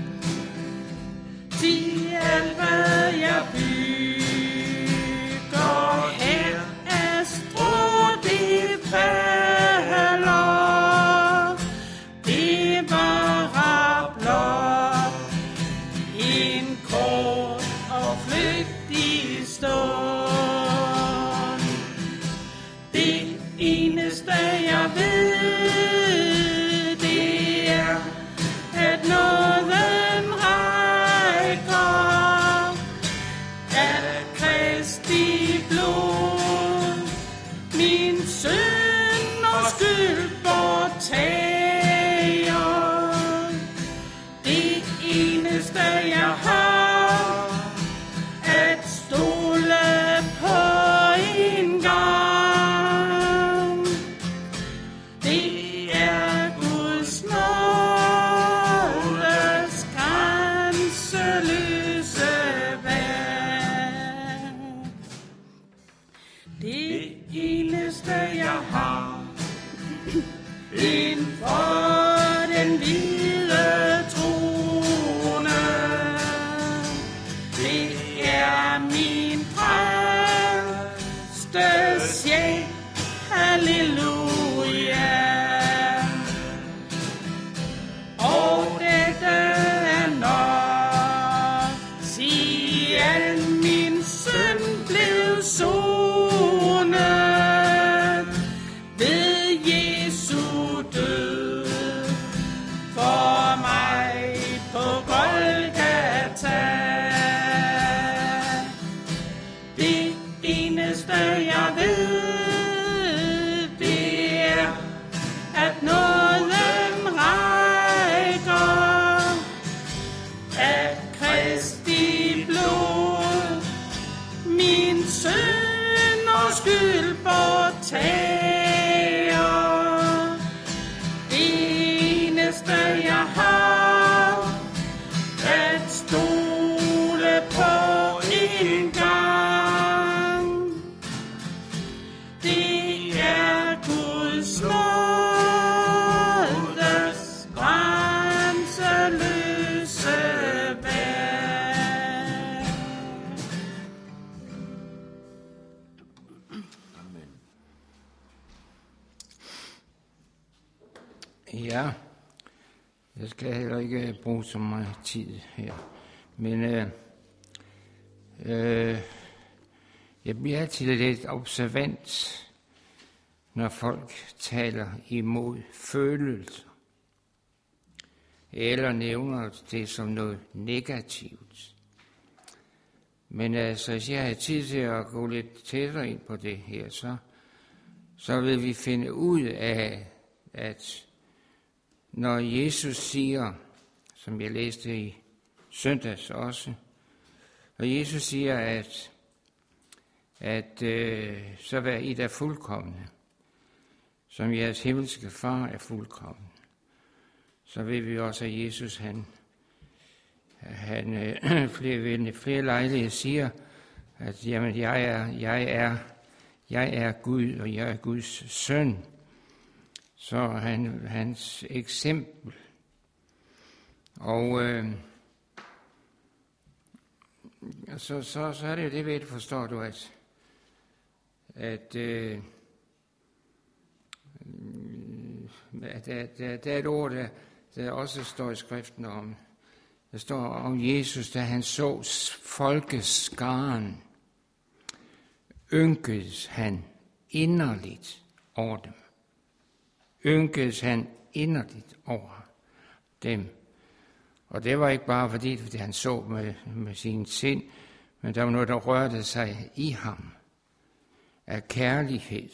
Til alt hvad jeg bygger her, er strå det falder. Det var blot en kort og flygtig stund. Det eneste jeg ved, det er, at nåden rækker, at Kristi blod min synd og skyld borttager. Det eneste jeg har at stole på en gang, det er Guds nådes grænseløse værk. Det eneste jeg har inden for den hvide trone, Ja, jeg skal heller ikke bruge så meget tid her, men øh, øh, jeg bliver altid lidt observant, når folk taler imod følelser, eller nævner det som noget negativt. Men altså, hvis jeg har tid til at gå lidt tættere ind på det her, så, så vil vi finde ud af, at når Jesus siger, som jeg læste i søndags også, når Jesus siger, at, at øh, så vær I der fuldkomne, som jeres himmelske far er fuldkommen, så ved vi også, at Jesus, han, han øh, flere, flere lejligheder siger, at jamen, jeg, er, jeg, er, jeg er Gud, og jeg er Guds søn. Så han, hans eksempel. Og øh, så, så, så er det jo det ved, forstår du, at, at, øh, at der, der, der er et ord, der, der også står i skriften om. Der står om Jesus, da han så folkeskaren, ynkedes han inderligt over dem. Ynkedes han inderligt over dem. Og det var ikke bare fordi, fordi han så med, med sin sind, men der var noget, der rørte sig i ham af kærlighed.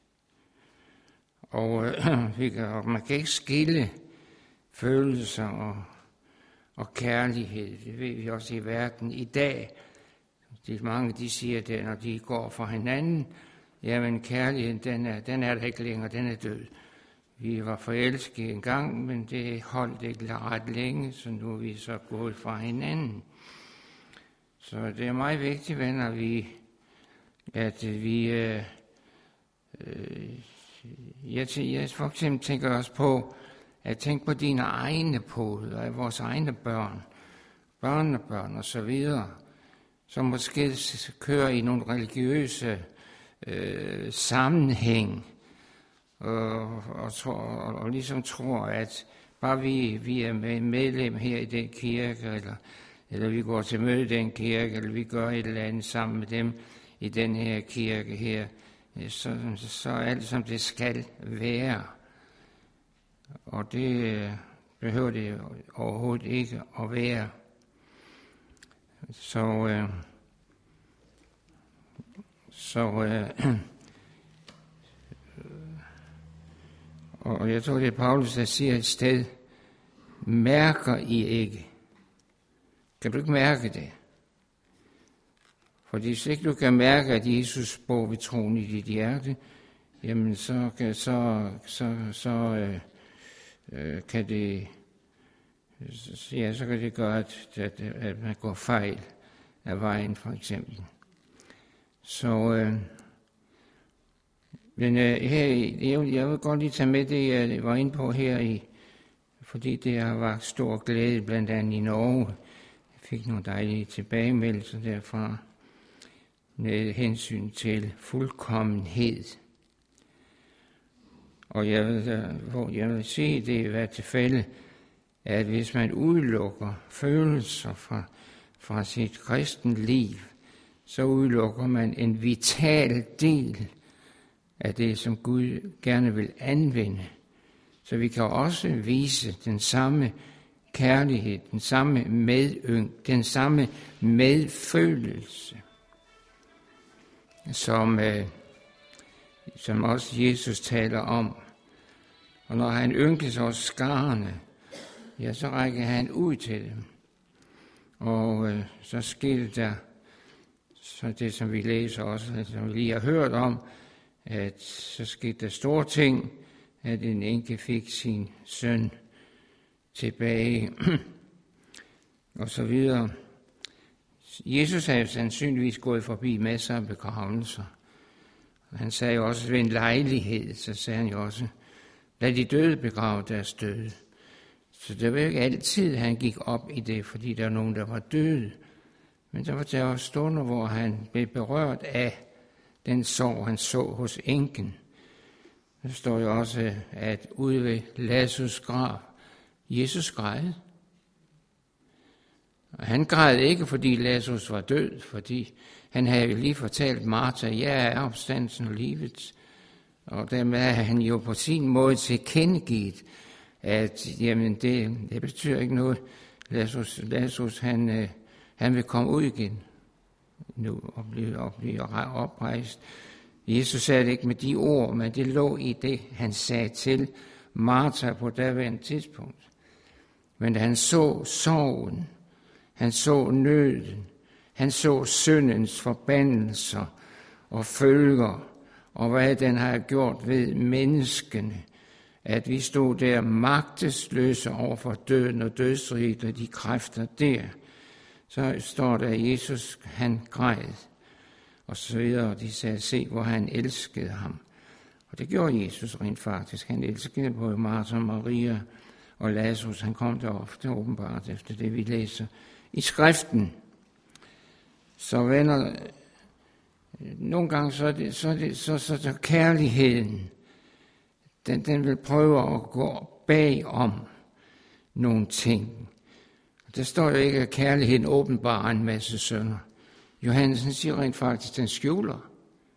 Og, øh, og man kan ikke skille følelser og, og kærlighed. Det ved vi også i verden i dag. De mange de siger det, når de går fra hinanden, jamen kærligheden, den er, den er der ikke længere, den er død. Vi var forelskede en gang, men det holdt ikke ret længe, så nu er vi så gået fra hinanden. Så det er meget vigtigt, venner, vi, at vi, øh, øh, jeg, jeg for eksempel tænker også på, at tænke på dine egne poder, vores egne børn, børnebørn og så videre, som måske kører i nogle religiøse øh, sammenhæng, Og, og, og, og ligesom tror, at bare vi, vi er medlem her i den kirke, eller, eller vi går til møde i den kirke, eller vi gør et eller andet sammen med dem i den her kirke her, så, så er alt som det skal være. Og det behøver det overhovedet ikke at være. Så, øh, så øh, Og jeg tror, det er Paulus, der siger et sted, mærker I ikke? Kan du ikke mærke det? Fordi hvis ikke du kan mærke, at Jesus bor ved troen i dit hjerte, jamen så, så, så, så øh, øh, kan det, ja, så kan det gøre, at, at, at man går fejl af vejen, for eksempel. Så øh, Men øh, her, jeg, jeg vil godt lige tage med det, jeg var inde på her, i, fordi det har været stor glæde, blandt andet i Norge. Jeg fik nogle dejlige tilbagemeldelser derfra med hensyn til fuldkommenhed. Og jeg vil, hvor jeg vil se det i hvert tilfælde, at hvis man udelukker følelser fra, fra sit kristen liv, så udelukker man en vital del af det, som Gud gerne vil anvende. Så vi kan også vise den samme kærlighed, den samme medynk, den samme medfølelse, som, øh, som også Jesus taler om. Og når han ynkes over skarne, ja, så rækker han ud til dem. Og øh, så skete der så det, som vi læser også, som vi lige har hørt om, at så skete der store ting, at en enke fik sin søn tilbage, og så videre. Jesus er jo sandsynligvis gået forbi masser af begravelser. Han sagde jo også ved en lejlighed, så sagde han jo også, lad de døde begrave deres døde. Så det var jo ikke altid, han gik op i det, fordi der var nogen, der var døde. Men der var der var stunder, hvor han blev berørt af den sorg, han så hos enken. Der står jo også, at ude ved Lazarus grav, Jesus græd. Og han græd ikke, fordi Lazarus var død, fordi han havde jo lige fortalt Martha, jeg er opstandelsen og livet. Og dermed har han jo på sin måde tilkendegivet, at jamen det, det betyder ikke noget. Lazarus, Lazarus han, han vil komme ud igen nu og blive, og blive oprejst. Jesus sagde det ikke med de ord, men det lå i det, han sagde til Martha på daværende tidspunkt. Men da han så sorgen, han så nøden, han så syndens forbandelser og følger, og hvad den har gjort ved menneskene, at vi stod der magtesløse over for døden og dødsriget og de kræfter der, så står der, at Jesus han græd, og så videre, og de sagde, se hvor han elskede ham. Og det gjorde Jesus rent faktisk. Han elskede både Martha og Maria og Lazarus. Han kom der ofte åbenbart efter det, vi læser i skriften. Så venner, nogle gange så er det, så er det, så, så, så kærligheden, den, den vil prøve at gå bagom nogle ting. Der står jo ikke, at kærligheden åbenbarer en masse synder. Johannes siger rent faktisk, at den skjuler.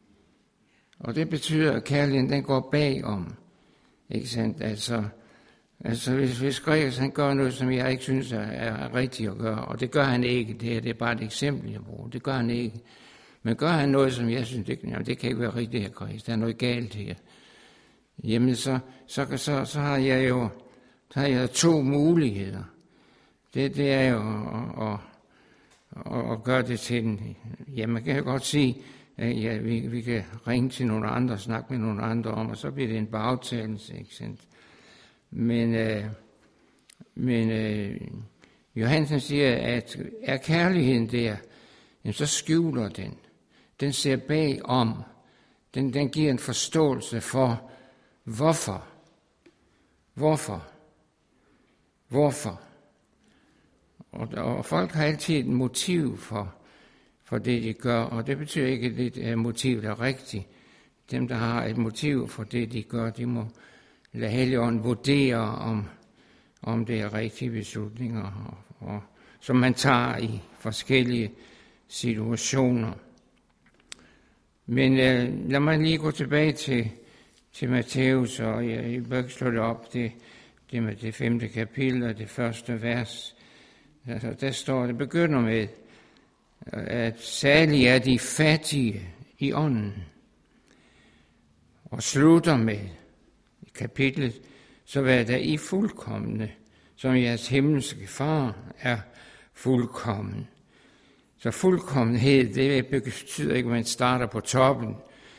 Og det betyder, at kærligheden den går bagom. Ikke sandt? Altså, altså hvis, hvis Gregers han gør noget, som jeg ikke synes er, er rigtigt at gøre, og det gør han ikke, det, her, det er bare et eksempel, jeg bruger, det gør han ikke. Men gør han noget, som jeg synes, det, jamen, det kan ikke være rigtigt her, Gregers, der er noget galt her. Jamen, så, så, så, så har jeg jo så har jeg to muligheder. Det, det er jo at, at, at, at gøre det til en... Ja, man kan jo godt sige, at ja, vi, vi kan ringe til nogle andre og snakke med nogle andre om, og så bliver det en bagtagelse, ikke sandt? Men, øh, men øh, Johansen siger, at er kærligheden der, jamen, så skjuler den. Den ser bagom. Den, den giver en forståelse for, hvorfor. Hvorfor? Hvorfor? Og, og folk har altid et motiv for, for det, de gør, og det betyder ikke, at det er motiv, der er rigtigt. Dem, der har et motiv for det, de gør, de må lade Helligånden vurdere, om, om det er rigtige beslutninger, og, og, som man tager i forskellige situationer. Men øh, lad mig lige gå tilbage til, til Matthæus, og jeg, jeg bør ikke slå det op, det, det med det femte kapitel og det første vers. Altså, der står, det begynder med, at salig er de fattige i ånden, og slutter med i kapitlet, så vær der I fuldkomne, som jeres himmelske far er fuldkommen. Så fuldkommenhed, det betyder ikke, at man starter på toppen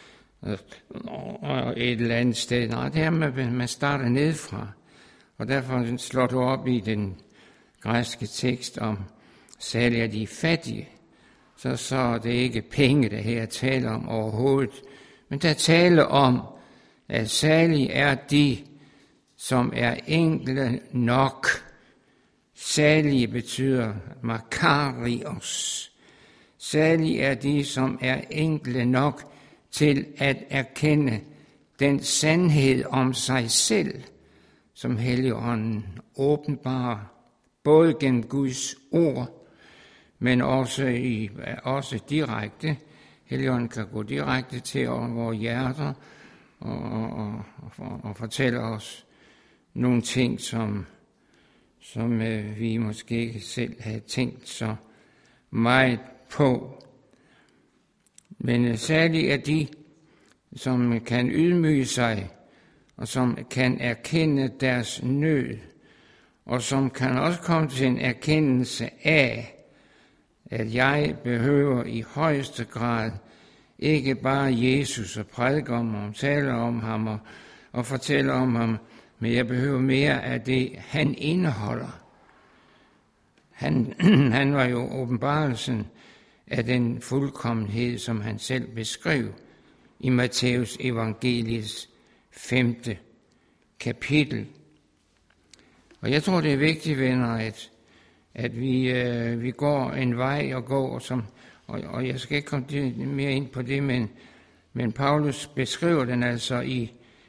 og et eller andet sted. Nej, det er, at man starter nedefra. Og derfor slår du op i den græske tekst om, salig er de fattige. Så, så er det ikke penge, der her taler om overhovedet. Men der taler om, at salig er de, som er enkle nok. Salige betyder makarios. Salige er de, som er enkle nok til at erkende den sandhed om sig selv, som Helligånden åbenbarer, både gennem Guds ord, men også, i, også direkte. Helligånden kan gå direkte til vores hjerter og, og, og, og fortælle os nogle ting, som, som øh, vi måske ikke selv havde tænkt så meget på. Men øh, særligt er de, som kan ydmyge sig, og som kan erkende deres nød, og som kan også komme til en erkendelse af, at jeg behøver i højeste grad ikke bare Jesus og prædike om ham, tale om ham og, og fortælle om ham, men jeg behøver mere af det, han indeholder. Han, han var jo åbenbarelsen af den fuldkommenhed, som han selv beskrev i Matthæus evangeliets femte kapitel. Og jeg tror, det er vigtigt, venner, at, at vi, øh, vi går en vej og går, som, og, og jeg skal ikke komme mere ind på det, men, men Paulus beskriver den altså i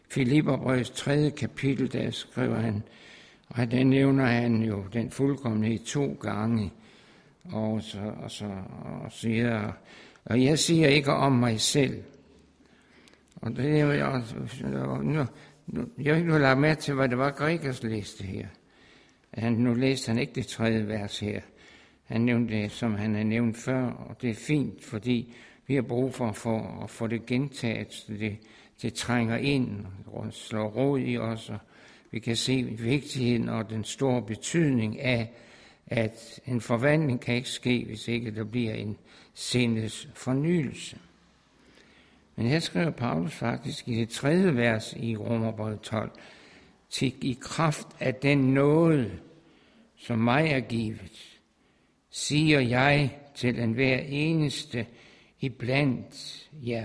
Filipperbrevets tredje kapitel, der skriver han, og der nævner han jo den fuldkommenhed to gange, og så, og så og siger, og jeg siger ikke om mig selv. Og det er jo, nu, nu, jeg vil ikke lade mærke til, hvad det var, Gregers læste her. Han, nu læste han ikke det tredje vers her. Han nævnte det, som han har nævnt før, og det er fint, fordi vi har brug for, for at få det gentaget, så det, det trænger ind og slår rod i os, og vi kan se vigtigheden og den store betydning af, at en forvandling kan ikke ske, hvis ikke der bliver en sindets fornyelse. Men her skriver Paulus faktisk i det tredje vers i Romerbrevet tolv, til i kraft af den nåde, som mig er givet, siger jeg til enhver eneste iblandt jer.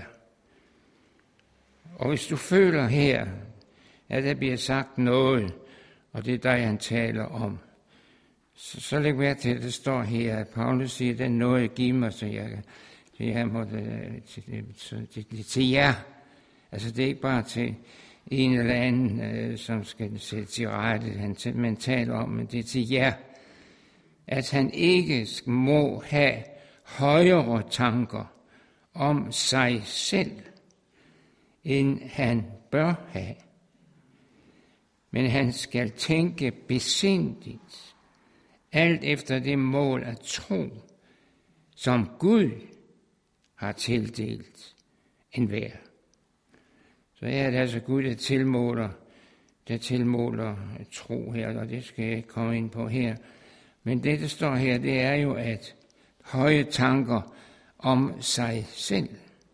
Og hvis du føler her, at der bliver sagt noget, og det er dig, han taler om, så, så læg mærke til, at det står her, at Paulus siger, at den nåde giver mig, så jeg kan det her måtte, til, til, til jer. Altså det er ikke bare til en eller anden, øh, som skal sætte til rette, han man taler om, men det er til jer. At han ikke må have højere tanker om sig selv, end han bør have. Men han skal tænke besindigt, alt efter det mål af tro, som Gud har tildelt enhver. Så er det altså Gud, der tilmåler, der tilmåler tro her, og det skal jeg ikke komme ind på her. Men det, der står her, det er jo, at høje tanker om sig selv.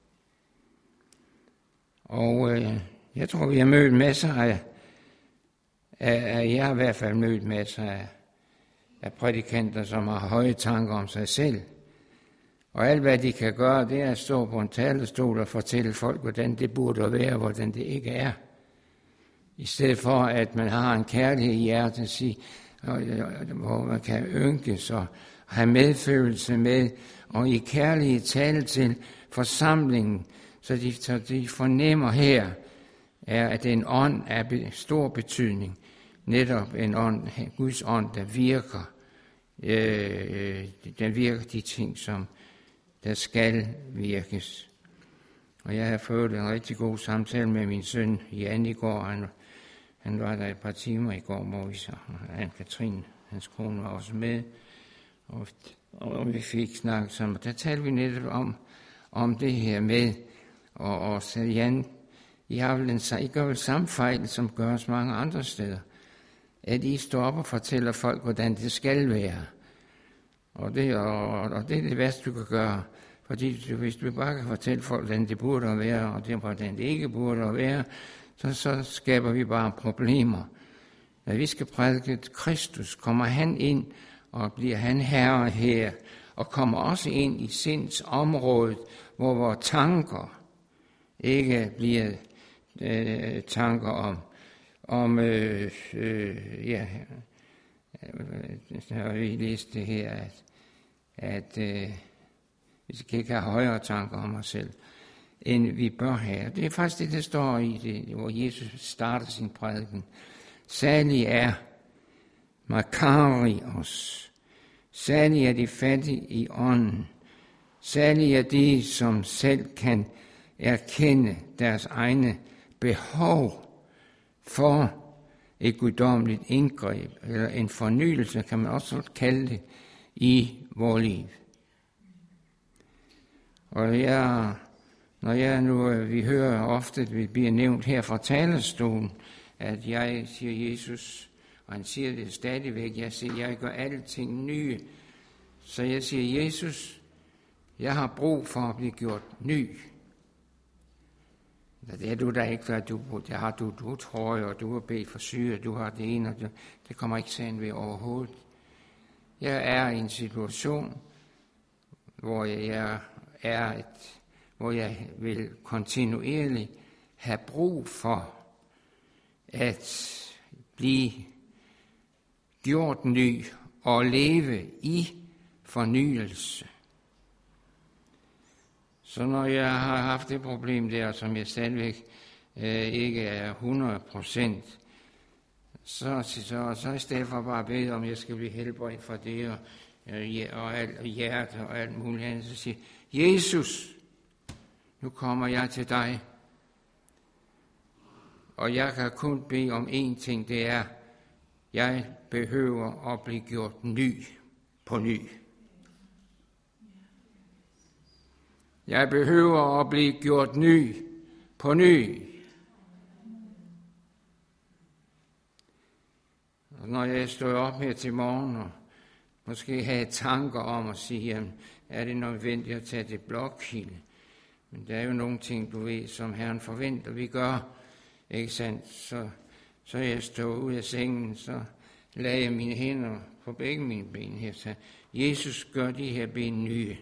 Og øh, jeg tror, vi har mødt masser af, af, af, jeg har i hvert fald mødt masser af, af prædikanter, som har høje tanker om sig selv. Og alt, hvad de kan gøre, det er at stå på en talerstol og fortælle folk, hvordan det burde være, hvordan det ikke er. I stedet for, at man har en kærlighed i hjertet, sige, hvor man kan ynkes og have medfølelse med, og i kærlighed tale til forsamlingen, så de, så de fornemmer her, er, at en ånd er stor betydning. Netop en ånd, Guds ånd, der virker, øh, der virker de ting, som der skal virkes. Og jeg har fået en rigtig god samtale med min søn Jan i går. Han, han var der et par timer i går, Maurice, og Anne-Katrin, hans kone, var også med. Og, og vi fik snakket sammen. Der talte vi netop om, om det her med, og, og så Jan, I har vel en, I gør vel samme fejl, som gøres mange andre steder. At I står op og fortæller folk, hvordan det skal være. Og det, og, og det er det værste, du kan gøre. Fordi hvis du bare kan fortælle folk, hvordan det burde være, og det, hvordan det ikke burde være, så, så skaber vi bare problemer. Når vi skal prædike Kristus, kommer han ind, og bliver han herre her, og kommer også ind i sindsområdet, hvor vores tanker ikke bliver øh, tanker om, om øh, øh, ja, så har vi læst det her, at, at øh, vi skal ikke have højere tanker om os selv, end vi bør have. Det er faktisk det, der står i det, hvor Jesus starter sin prædiken. Salig er Makarios. Salig er de fattige i ånden. Salig er de, som selv kan erkende deres egne behov for et guddommeligt indgreb, eller en fornyelse, kan man også kalde det, i vores liv. Og jeg, når jeg nu, vi hører ofte, at vi bliver nævnt her fra talerstolen, at jeg siger Jesus, og han siger det stadigvæk, jeg siger, jeg gør alting nye. Så jeg siger, Jesus, jeg har brug for at blive gjort ny. Det er du der ikke, for du, det har du, du tror og du har bedt for syge, du har det ene, og det, det kommer ikke sagen ved overhovedet. Jeg er i en situation, hvor jeg er et, hvor jeg vil kontinuerligt have brug for at blive gjort ny og leve i fornyelse. Så når jeg har haft det problem der, som jeg stadigvæk øh, ikke er hundrede procent, så, så, så i stedet for bare at bede om, at jeg skal blive helbredt fra det, og, og, alt, og hjerte og alt muligt andet, så siger Jesus, nu kommer jeg til dig, og jeg kan kun bede om én ting, det er, jeg behøver at blive gjort ny på ny. Jeg behøver at blive gjort ny på ny. Og når jeg står op her til morgen, og måske have tanker om at sige, jamen, er det nødvendigt at tage det blokkilde? Men der er jo nogle ting, du ved, som Herren forventer, vi gør, ikke sandt? Så, så jeg står ud af sengen, så lagde jeg mine hænder på begge mine ben her, så Jesus gør de her ben nye.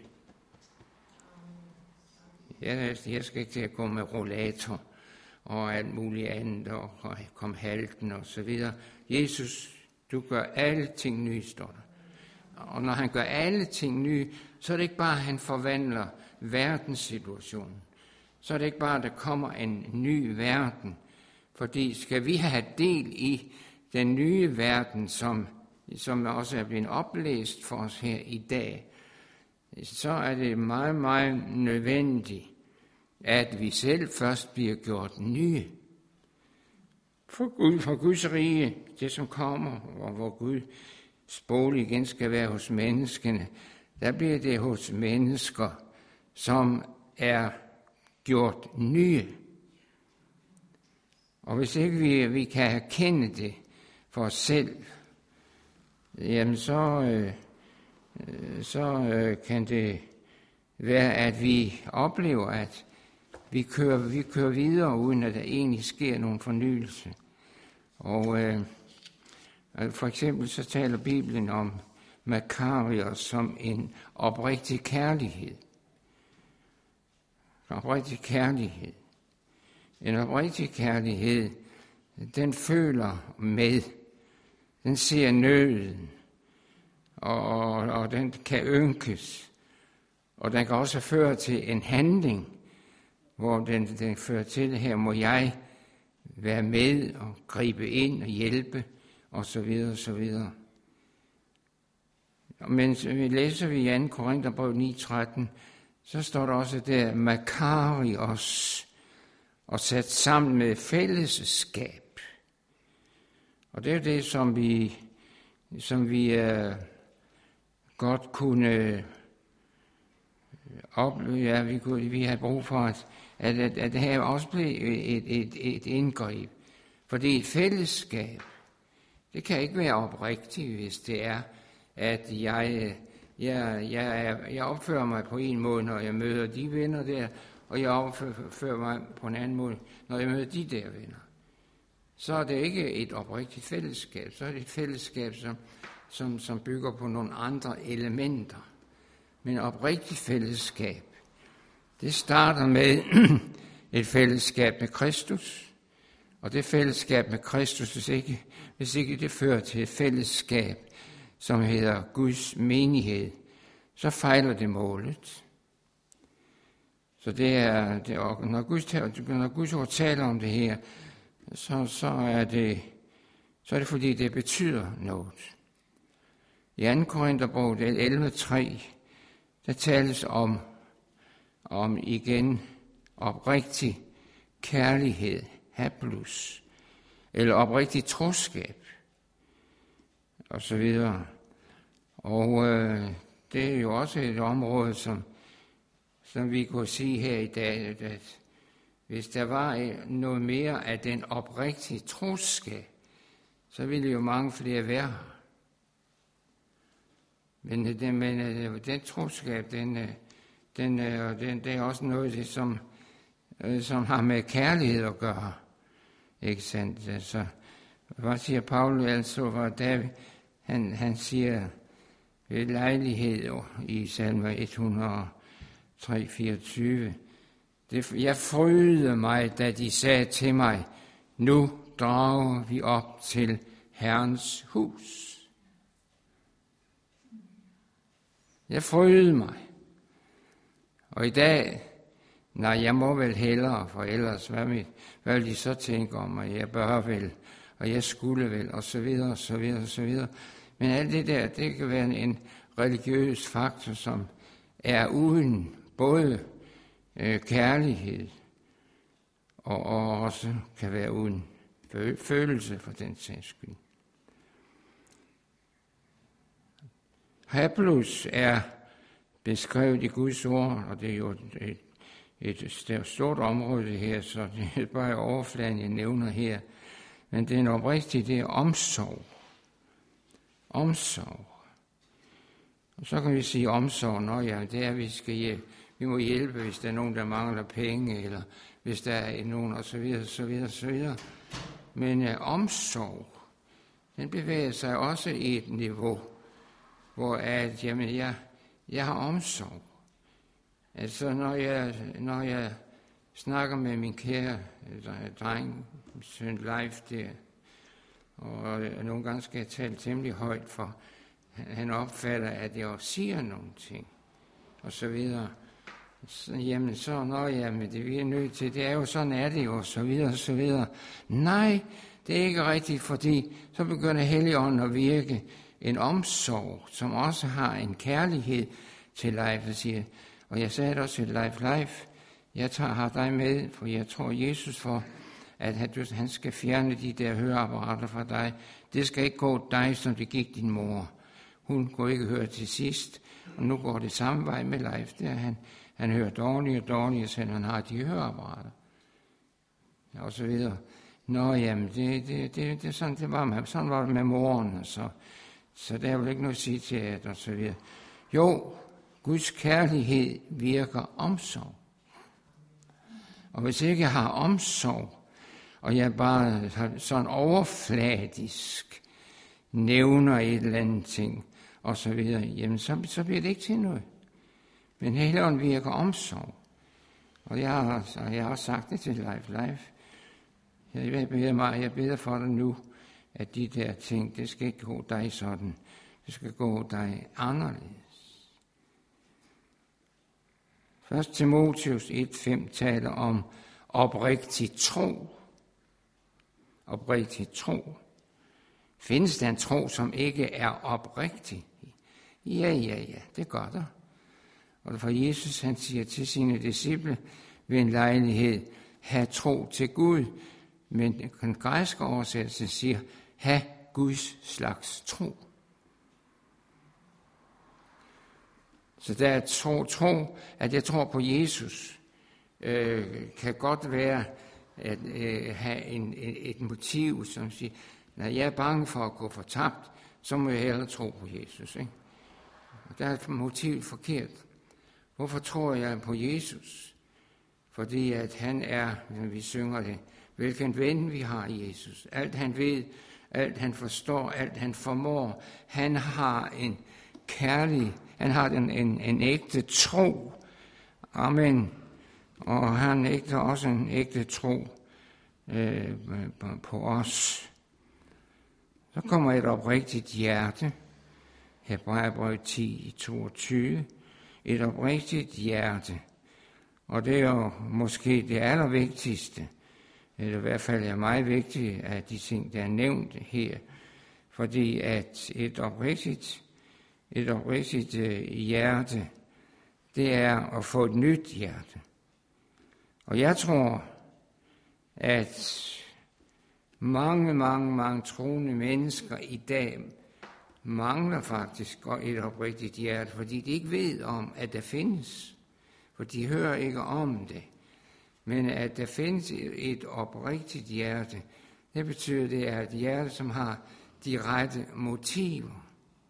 Jeg, jeg skal ikke til at gå med rollator og alt muligt andet, og komme halten og så videre. Jesus, du gør alle ting nye, står der. Og når han gør alle ting nye, så er det ikke bare, at han forvandler verdenssituationen. Så er det ikke bare, at der kommer en ny verden. Fordi skal vi have del i den nye verden, som, som også er blevet oplæst for os her i dag, så er det meget, meget nødvendigt, at vi selv først bliver gjort nye. For, Gud, for Guds rige, det som kommer, og hvor Guds bolig igen skal være hos menneskene, der bliver det hos mennesker, som er gjort nye. Og hvis ikke vi, vi kan erkende det for os selv, jamen så, øh, så øh, kan det være, at vi oplever, at vi kører, vi kører videre, uden at der egentlig sker nogen fornyelse. Og øh, for eksempel så taler Bibelen om Makarios som en oprigtig kærlighed. Oprigtig kærlighed. En oprigtig kærlighed, den føler med, den ser nøden, og, og, og den kan ynkes, og den kan også føre til en handling, hvor den, den fører til, her må jeg være med og gribe ind og hjælpe, og så videre, og så videre. Men vi læser vi i anden Korintherbrev ni tretten, så står der også der, Makarios, og sat sammen med fællesskab. Og det er det, som vi, som vi uh, godt kunne opleve, ja, vi, kunne, vi har brug for, at, at, at, at det her også blev et, et, et indgreb. Fordi et fællesskab, det kan ikke være oprigtigt, hvis det er, at jeg, jeg, jeg, jeg opfører mig på en måde, når jeg møder de venner der, og jeg opfører mig på en anden måde, når jeg møder de der venner. Så er det ikke et oprigtigt fællesskab, så er det et fællesskab, som, som, som bygger på nogle andre elementer. Men oprigtigt fællesskab, det starter med et fællesskab med Kristus, og det fællesskab med Kristus, hvis ikke, hvis ikke det fører til et fællesskab, som hedder Guds menighed, så fejler det målet. Så det er, det er når, Guds, når Guds ord taler om det her, så, så, er det, så er det fordi, det betyder noget. I anden Korintherbrev elleve tre, der tales om, om igen oprigtig kærlighed, haplus, eller oprigtig troskab, og så videre. Og øh, det er jo også et område, som, som vi kunne sige her i dag, at hvis der var noget mere af den oprigtige troskab, så ville jo mange flere være her. Men, den, men den troskab, den, den, den, det er også noget, det, som, som har med kærlighed at gøre. Ikke sandt? Altså, hvad siger Paulus altså, hvor David, han, han siger ved lejlighed i salme et hundrede og tre fireogtyve, det, jeg frydede mig, da de sagde til mig, nu drager vi op til Herrens hus. Jeg frydede mig. Og i dag, Nej, jeg må vel hellere, for ellers, hvad, mit, hvad vil de så tænke om, og jeg bør vel, og jeg skulle vel, og så videre, og så videre, og så videre. Men alt det der, det kan være en religiøs faktor, som er uden både øh, kærlighed, og, og også kan være uden følelse for den sags skyld. Haplus er beskrevet i Guds ord, og det er jo et, et, et stort område det her, så det er bare overfladen, jeg nævner her. Men det er en oprigtigt, det er omsorg. Omsorg. Og så kan vi sige omsorg, når ja, det er, at vi skal hjælpe. Vi må hjælpe, hvis der er nogen, der mangler penge, eller hvis der er nogen, og så videre, så videre, så videre. Men uh, omsorg, den bevæger sig også i et niveau, hvor at, jamen, jeg, jeg har omsorg. Altså, når jeg, når jeg snakker med min kære dreng, søn Leif der, og nogle gange skal jeg tale temmelig højt, for han opfatter, at jeg også siger nogle ting, og så videre. Så, jamen, så, nå, jamen, det vi er nødt til, det er jo, sådan er det jo, og så videre, og så videre. Nej, det er ikke rigtigt, fordi så begynder Helligånden at virke en omsorg, som også har en kærlighed til Leif, og siger, og jeg sagde det også til Leif, Leif, jeg tager, har dig med, for jeg tror Jesus for, at han skal fjerne de der høreapparater fra dig. Det skal ikke gå dig, som det gik din mor. Hun kunne ikke høre til sidst, og nu går det samme vej med Leif. Det er, han, han hører dårligere og dårligere, selvom han har de høreapparater. Ja, og så videre. Nå, jamen, det, det, det, det, sådan, det var med, sådan var det med moren, så, så der er vel ikke noget at sige til at, og så videre. Jo, Guds kærlighed virker omsorg. Og hvis ikke jeg har omsorg, og jeg bare sådan overfladisk nævner et eller andet ting, og så videre, jamen så, så bliver det ikke til noget. Men Helligånden virker omsorg. Og jeg har, jeg har sagt det til Leif, Leif. Jeg beder mig, jeg beder for dig nu, at de der ting, det skal ikke gå dig sådan. Det skal gå dig anderledes. Først Timotheus et fem taler om oprigtig tro. Oprigtig tro. Findes der en tro, som ikke er oprigtig? Ja, ja, ja, det gør der. Og for Jesus, han siger til sine disciple ved en lejlighed, have tro til Gud. Men den græske oversættelse siger, have Guds slags tro. Så der er tro, tro, at jeg tror på Jesus, øh, kan godt være at øh, have en, et motiv, som siger, når jeg er bange for at gå fortabt, så må jeg hellere tro på Jesus. Ikke? Og der er et motiv forkert. Hvorfor tror jeg på Jesus? Fordi at han er, når vi synger det, hvilken ven vi har i Jesus. Alt han ved, alt han forstår, alt han formår. Han har en kærlig, han har en, en, en ægte tro. Amen. Og han ægter også en ægte tro øh, på, på os. Så kommer et oprigtigt hjerte. Hebræerbrevet ti toogtyve. Et oprigtigt hjerte. Og det er jo måske det allervigtigste, eller i hvert fald er meget vigtigt af de ting, der er nævnt her. Fordi at et oprigtigt, et oprigtigt hjerte, det er at få et nyt hjerte. Og jeg tror, at mange, mange, mange troende mennesker i dag mangler faktisk et oprigtigt hjerte, fordi de ikke ved om, at der findes. For de hører ikke om det. Men at der findes et oprigtigt hjerte, det betyder, det er et hjerte, som har de rette motiver.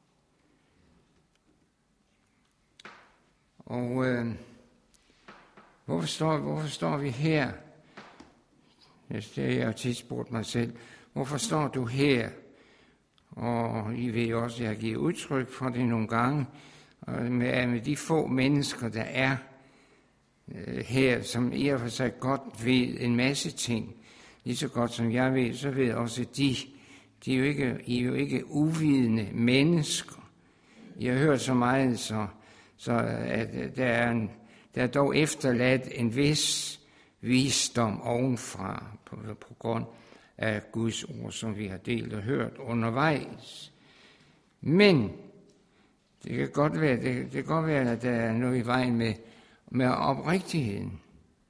Og øh, hvorfor, står, hvorfor står vi her? Det har jeg jo tit spurgt mig selv. Hvorfor står du her? Og I ved også, at jeg har givet udtryk for det nogle gange, med, med de få mennesker, der er øh, her, som i og for sig godt ved en masse ting. Lige så godt som jeg ved, så ved også de. De er jo ikke, I er jo ikke uvidende mennesker. Jeg har hørt så meget, så, så at der er en, der er dog efterladt en vis visdom ovenfra på, på grund af Guds ord, som vi har delt og hørt undervejs. Men det kan godt være, det, det kan godt være, at der er noget i vejen med, med oprigtigheden.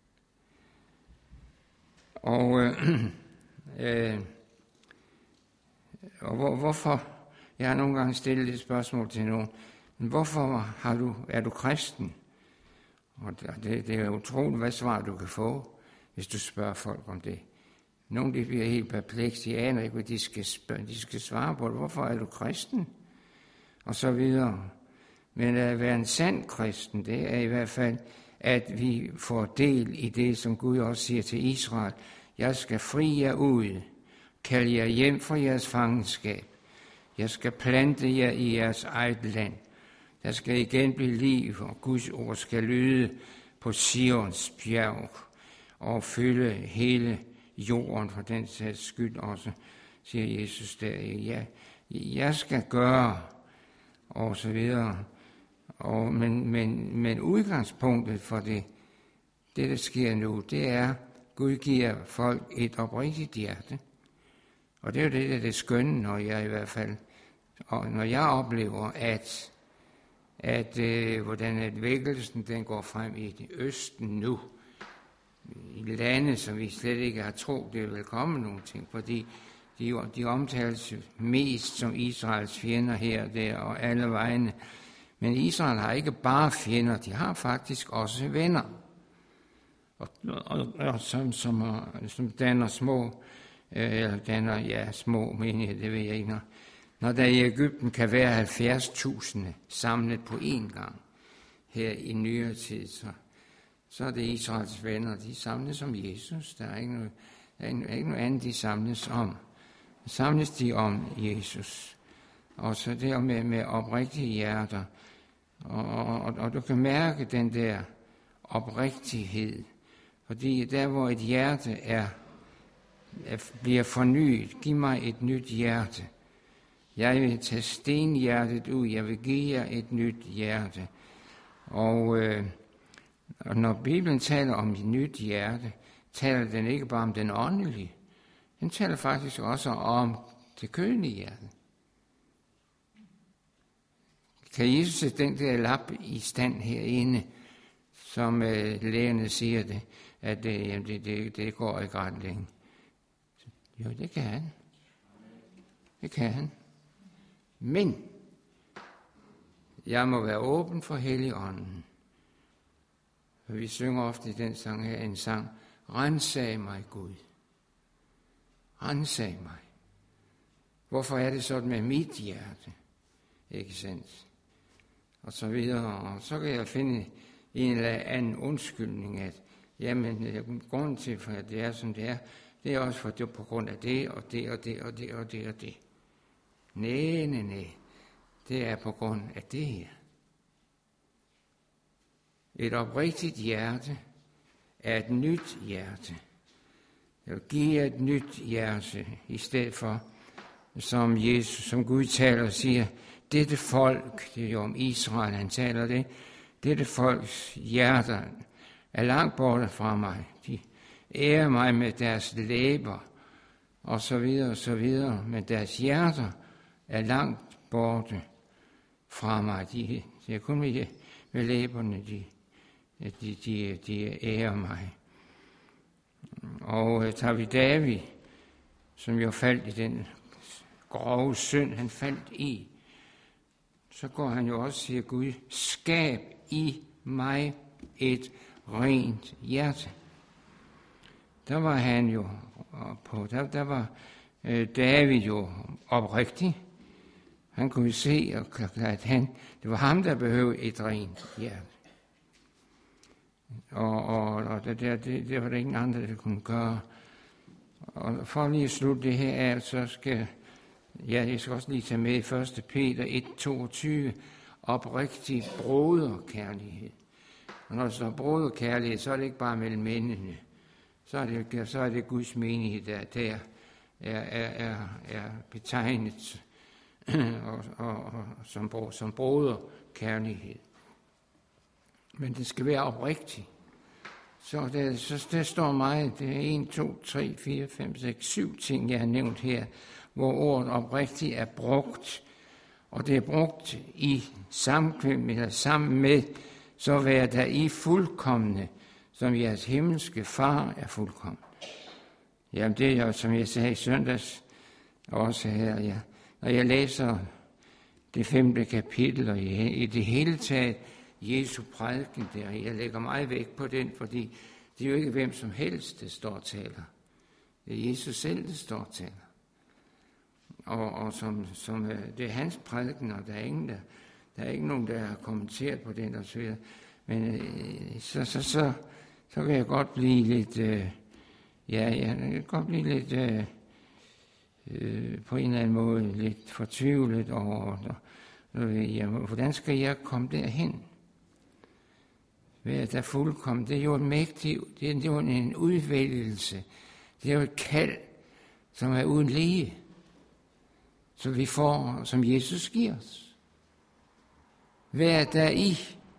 Og, øh, øh, og hvor, hvorfor, jeg har nogle gange stillet et spørgsmål til nogen, hvorfor har du, er du kristen? Og det, det er utroligt, hvad svar du kan få, hvis du spørger folk om det. Nogle de bliver helt perplekse, de aner ikke, hvad de skal, spørge, de skal svare på. Hvorfor er du kristen? Og så videre. Men at være en sand kristen, det er i hvert fald, at vi får del i det, som Gud også siger til Israel. Jeg skal fri jer ud, kalde jer hjem fra jeres fangenskab. Jeg skal plante jer i jeres eget land. Der skal igen blive liv, og Guds ord skal lyde på Sions bjerg og fylde hele jorden for den sags skyld også, siger Jesus der. Ja, jeg skal gøre, og så videre. Og, men, men, men udgangspunktet for det, det, der sker nu, det er, Gud giver folk et oprigtigt hjerte. Og det er jo det, der er det skønne, når jeg i hvert fald, og når jeg oplever, at, at øh, hvordan at vækkelsen den går frem i det østen nu, i lande, som vi slet ikke har troet, det vil komme nogle ting, fordi de, de omtales mest som Israels fjender her og der og alle vegne. Men Israel har ikke bare fjender, de har faktisk også venner. Og, og, og som, som, som danner små, eller danner, ja, små menigheder, det ved jeg ikke. Når, når der i Egypten kan være halvfjerds tusind samlet på én gang, her i nyere tid, så, så er det Israels venner, de samles som Jesus. Der er ikke noget, der er ikke noget andet, de samles om. Samles de om Jesus. Og så der med, med oprigtige hjerter. Og, og, og du kan mærke den der oprigtighed. Fordi der, hvor et hjerte er, er, bliver fornyet, giv mig et nyt hjerte. Jeg vil tage stenhjertet ud, jeg vil give jer et nyt hjerte. Og, øh, og når Bibelen taler om et nyt hjerte, taler den ikke bare om den åndelige. Den taler faktisk også om det kødelige hjerte. Kan Jesus sætte den der lap i stand herinde, som øh, lægerne siger det, at øh, jamen, det, det, det går ikke ret længe? Jo, det kan han. Det kan han. Men jeg må være åben for Helligånden. For vi synger ofte i den sang her en sang, rensag mig Gud. Rensag mig. Hvorfor er det sådan med mit hjerte? Ikke sandt? Og så videre. Og så kan jeg finde en eller anden undskyldning, at jamen, grunden til, for at det er, som det er, det er også for det, på grund af det, og det, og det, og det, og det, og det. Næh, næh, næh. Det er på grund af det her. Et oprigtigt hjerte er et nyt hjerte. Jeg vil give jer et nyt hjerte, i stedet for, som Jesus, som Gud taler og siger, dette folk, det er jo om Israel, han taler det, dette folks hjerter er langt borte fra mig. De ærer mig med deres læber, og så videre, og så videre, men deres hjerter er langt borte fra mig. De, de er kun med, med læberne, de, de, de, de ærer mig. Og tager vi David, som jo faldt i den grove synd, han faldt i, så går han jo også og siger, Gud, skab i mig et rent hjerte. Der var han jo på, der, der var øh, David jo oprigtig. Han kunne se, at han, det var ham, der behøvede et rent hjerte. Og, og, og det, det, det var der ingen andre, der kunne gøre. Og for lige at slutte det her af, så skal ja, jeg skal også lige tage med i første Peter et toogtyve, oprigtig broderkærlighed. Og når der står broderkærlighed, så er det ikke bare mellem mændene. Så er det, så er det Guds menighed, der, der er, er, er, er betegnet og, og, og, som, som broderkærlighed. Men det skal være oprigtigt. Så der, så der står meget, det er en, to, tre, fire, fem, seks, syv ting, jeg har nævnt her, hvor ordet oprigtigt er brugt. Og det er brugt i samkvem eller sammen med, så vær der i fuldkomne, som jeres himmelske far er fuldkommen. Jamen det er jo, som jeg sagde i søndags, også her, ja. Når jeg læser det femte kapitel, og i, i det hele taget Jesu prædiken der, jeg lægger meget vægt på den, fordi det er jo ikke hvem som helst, der står og taler. Det er Jesus selv, der står og taler. Og, og som, som, det er hans prædiken, og der er ingen, der, der er ikke nogen, der har kommenteret på den og så videre. Men øh, så, så, så, så kan jeg godt blive lidt, øh, ja, jeg kan godt blive lidt, øh, øh, på en eller anden måde, lidt fortvivlet over, øh, ja, hvordan skal jeg komme derhen? Hvad der fuldkommen? Det er jo en mægtig, det er jo en udvælgelse. Det er jo et kald, som er uden lige, så vi får, som Jesus giver os. Hvad der i?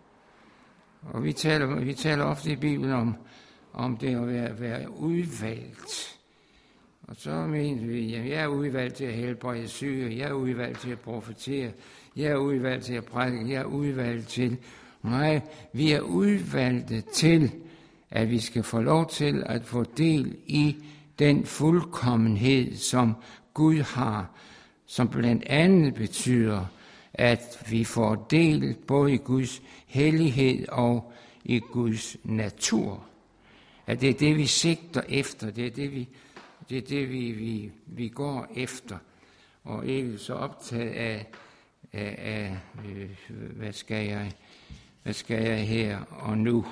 Og vi taler, vi taler ofte i Bibelen om, om det at være, være udvalgt. Og så mener vi, at jeg er udvalgt til at helbrede syge, jeg er udvalgt til at profetere, jeg er udvalgt til at prædike, jeg er udvalgt til. Nej, vi er udvalgte til, at vi skal få lov til at få del i den fuldkommenhed, som Gud har, som blandt andet betyder, at vi får del både i Guds hellighed og i Guds natur. At det er det, vi sigter efter, det er det, vi, det er det, vi, vi, vi går efter, og ikke så optaget af, af, af øh, hvad skal jeg, hvad skal jeg her og nu.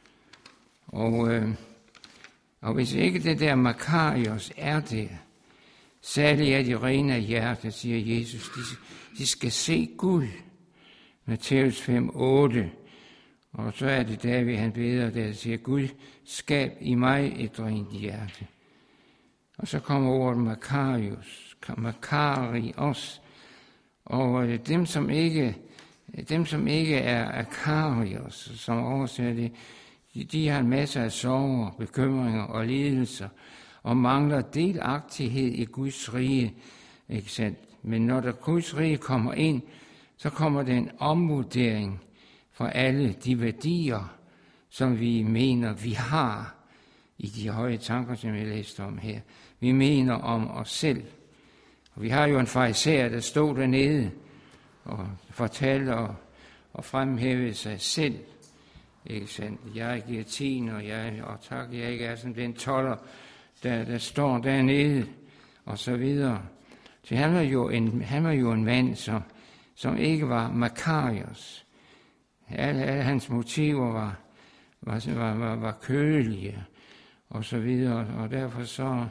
Og, øh, og hvis ikke det der Makarios er der, særligt er de rene af hjertet, siger Jesus, de, de skal se Gud. Matthæus fem, otte. Og så er det David, han beder, der siger, Gud, skab i mig et rent hjerte. Og så kommer ordet Makarios, Makarios. Og dem, som ikke, dem, som ikke er Akarios, som oversætter det, de, de har en masse af sorger, bekymringer og lidelser, og mangler delagtighed i Guds rige. Ikke sandt? Men når der Guds rige kommer ind, så kommer der en omvurdering for alle de værdier, som vi mener, vi har i de høje tanker, som jeg læste om her. Vi mener om os selv. Og vi har jo en farisæer, der stod dernede og fortalte og, og fremhævede sig selv. Ikke sandt? Jeg giver tiende, og, jeg, og tak, jeg ikke er som den toller, der, der står dernede, og så videre. Så han var jo en, han var jo en mand, som, som ikke var Makarios. Alle, alle hans motiver var, var, var, var, var kødelige, og så videre. Og derfor så,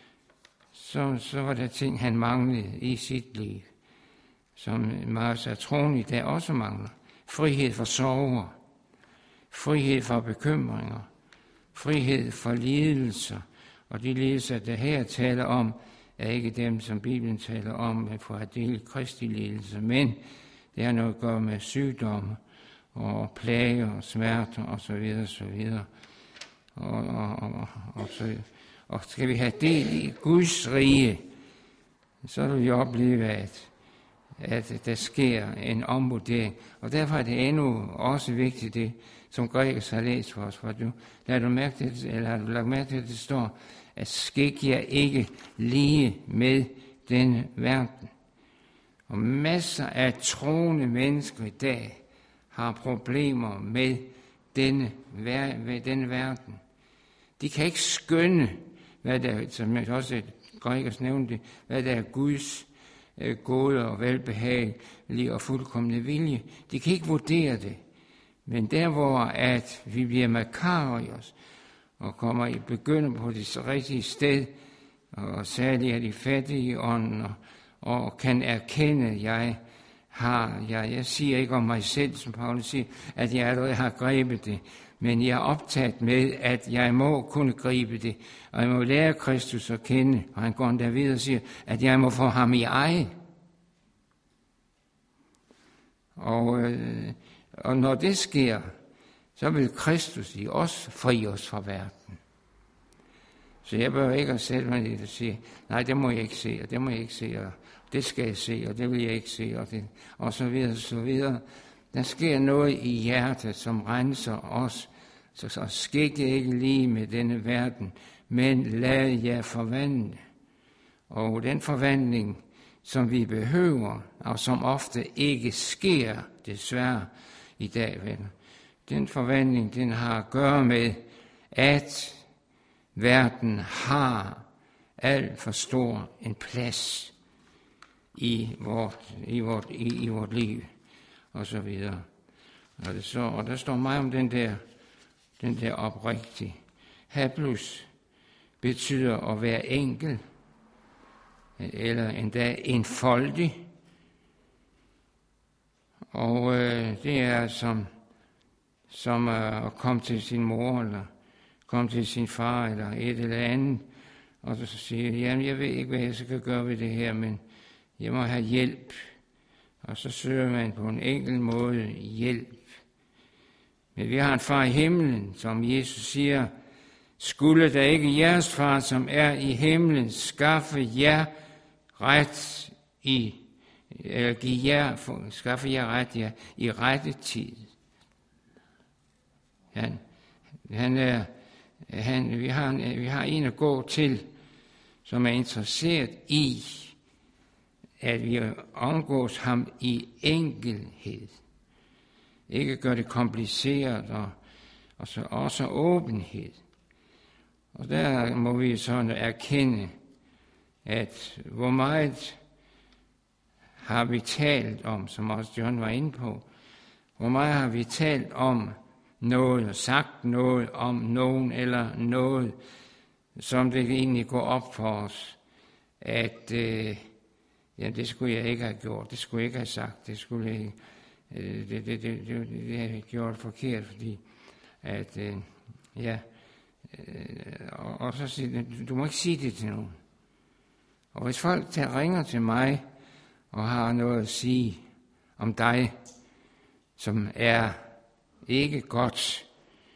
så, så var der ting, han manglede i sit liv, som Marsatroni der også mangler. Frihed for sorger, frihed for bekymringer, frihed for lidelser. Og de lidelser, der her taler om, er ikke dem, som Bibelen taler om, for at dele Kristi lidelser, men det har noget at gøre med sygdomme og plager og smerter og så videre, så videre. Og, og, og, og, så, og skal vi have del i Guds rige, så vil vi opleve, at, at der sker en omvurdering. Og derfor er det endnu også vigtigt, det som Gregers har læst for os. For du, lad du mærke til, eller har du lagt mærke til, at det står, at skik jer ikke lige med denne verden. Og masser af troende mennesker i dag har problemer med denne, med denne verden. De kan ikke skønne, hvad der, som jeg også Gregers nævnte, hvad der er Guds øh, gode og velbehagelige og fuldkomne vilje. De kan ikke vurdere det. Men der, hvor at vi bliver Makarios og kommer i begynder på det rigtige sted, og særligt er de fattige i ånden, og, og kan erkende, at jeg har, jeg, jeg siger ikke om mig selv, som Paulus siger, at jeg allerede har grebet det, men jeg er optaget med, at jeg må kunne gribe det, og jeg må lære Kristus at kende, og han går der videre og siger, at jeg må få ham i eje. Og, øh, og når det sker, så vil Kristus i os fri os fra verden. Så jeg behøver ikke at sætte mig lidt og sige, nej, det må jeg ikke se, og det må jeg ikke se, og det skal jeg se, og det vil jeg ikke se, og, det, og så videre, og så videre. Der sker noget i hjertet, som renser os, så, så skik ikke lige med denne verden, men lad jer forvandle. Og den forvandling, som vi behøver, og som ofte ikke sker, desværre, i dag, venner, den forvandling, den har at gøre med, at verden har alt for stor en plads i vort, i vort, i, i vort liv, og så videre. Og, det så, og der står meget om den der, den der oprigtige. Haplus betyder at være enkel, eller endda enfoldig. Og øh, det er som, som øh, at komme til sin mor, eller komme til sin far, eller et eller andet, og så sige, jamen jeg ved ikke, hvad jeg skal gøre ved det her, men jeg må have hjælp. Og så søger man på en enkel måde hjælp. Men vi har en far i himlen, som Jesus siger, skulle der ikke jeres far, som er i himlen, skaffe jer ret i, eller give jer, skaffe jer ret ja, i rette tid. Han, han er, han, vi, har, vi har en at gå til, som er interesseret i, at vi omgås ham i enkelhed. Ikke gør det kompliceret, og, og så også åbenhed. Og der må vi sådan erkende, at hvor meget har vi talt om, som også John var inde på, hvor meget har vi talt om noget, og sagt noget om nogen eller noget, som det egentlig går op for os, at øh, ja, det skulle jeg ikke have gjort, det skulle jeg ikke have sagt, det skulle jeg ikke, øh, det, det, det, det, det har jeg gjort forkert, fordi at, øh, ja, øh, og, og så siger du, du må ikke sige det til nogen. Og hvis folk der ringer til mig, og har noget at sige om dig, som er ikke godt,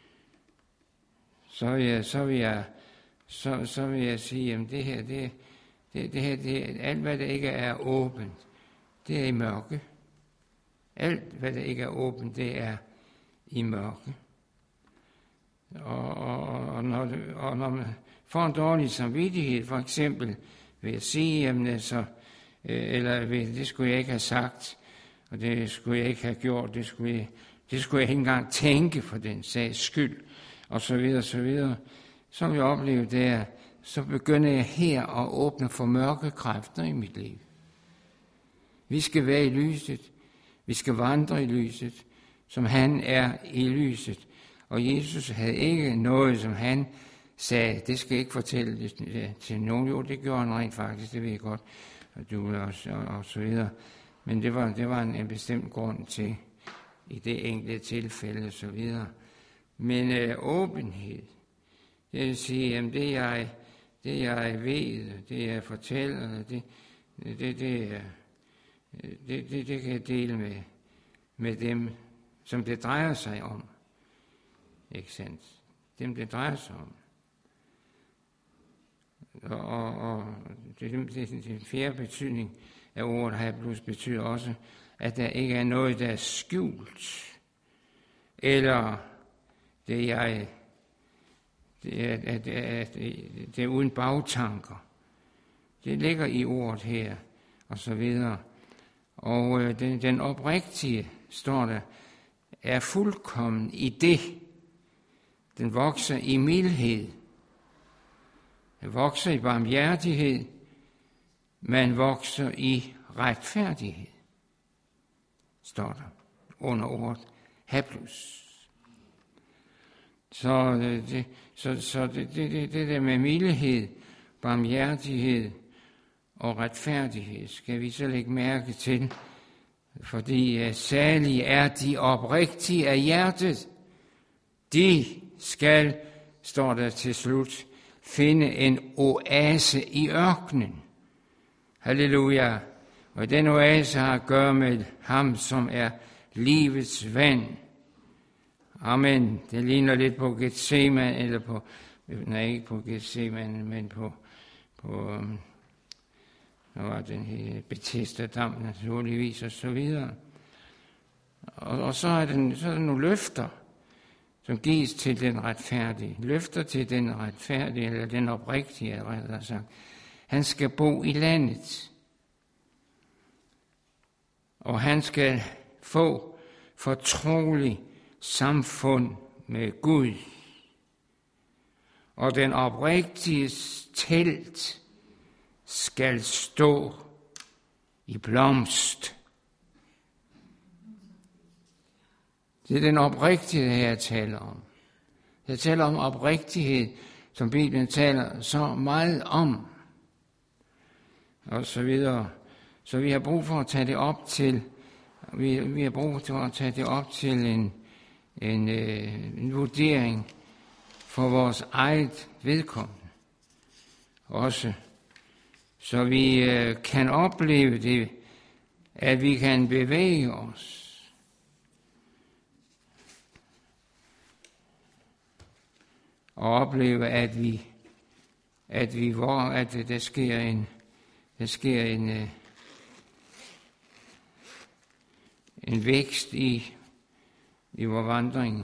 så vil jeg, så vil jeg, så, så vil jeg sige, at det her, det, det, det her, det, alt hvad der ikke er åbent, det er i mørke. Alt hvad der ikke er åbent, det er i mørke. Og, og, og, når, og når man får en dårlig samvittighed, for eksempel ved at sige, jamen, så, eller ved, det skulle jeg ikke have sagt, og det skulle jeg ikke have gjort, det skulle jeg, det skulle jeg ikke engang tænke for den sags skyld, og så videre, så videre. Så vil jeg opleve der, så begynder jeg her at åbne for mørke kræfter i mit liv. Vi skal være i lyset, vi skal vandre i lyset, som han er i lyset. Og Jesus havde ikke noget, som han sagde, det skal jeg ikke fortælle det til nogen. Jo, det gjorde han rent faktisk, det ved jeg godt, og du og, og, og så videre. Men det var, det var en, en bestemt grund til, i det enkelte tilfælde og så videre. Men øh, åbenhed, det vil sige, jamen det jeg, det jeg ved, det jeg fortæller, det, det, det, det, det, det, det kan jeg dele med, med dem, som det drejer sig om. Ikke sandt? Dem, det drejer sig om. Og, og, og det, det, det, det fjerde betydning af ordet haplus betyder også, at der ikke er noget, der er skjult. Eller det, jeg, det, er, at, at, det er uden bagtanker. Det ligger i ordet her, og så videre. Og øh, den, den oprigtige, står der, er fuldkommen i det. Den vokser i mildhed. Den vokser i barmhjertighed. Man vokser i retfærdighed, står der under ordet haplus. Så det, så, så det, det, det, det der med mildhed, barmhjertighed og retfærdighed skal vi så lægge mærke til, fordi uh, salige er de oprigtige af hjertet. De skal, står der til slut, finde en oase i ørkenen. Halleluja. Og den oase har at gøre med ham, som er livets vand. Amen. Det ligner lidt på Gethsemane, eller på, nej, ikke på Gethsemane, men på, på um, der var den her Bethesda-dam naturligvis, og så videre. Og, og så, er den, så er der nogle løfter, som gives til den retfærdige. Løfter til den retfærdige, eller den oprigtige, rettere sagt. Han skal bo i landet, og han skal få fortrolig samfund med Gud. Og den oprigtige telt skal stå i blomst. Det er den oprigtighed, jeg taler om. Jeg taler om oprigtighed, som Bibelen taler så meget om. Og så videre. Så vi har brug for at tage det op til, vi, vi har brug for at tage det op til en, en, øh, en vurdering for vores eget vedkommende. Også så vi øh, kan opleve det, at vi kan bevæge os. Og opleve, at vi, at vi hvor, at der sker en, der sker en, øh, en vækst i, i vores vandring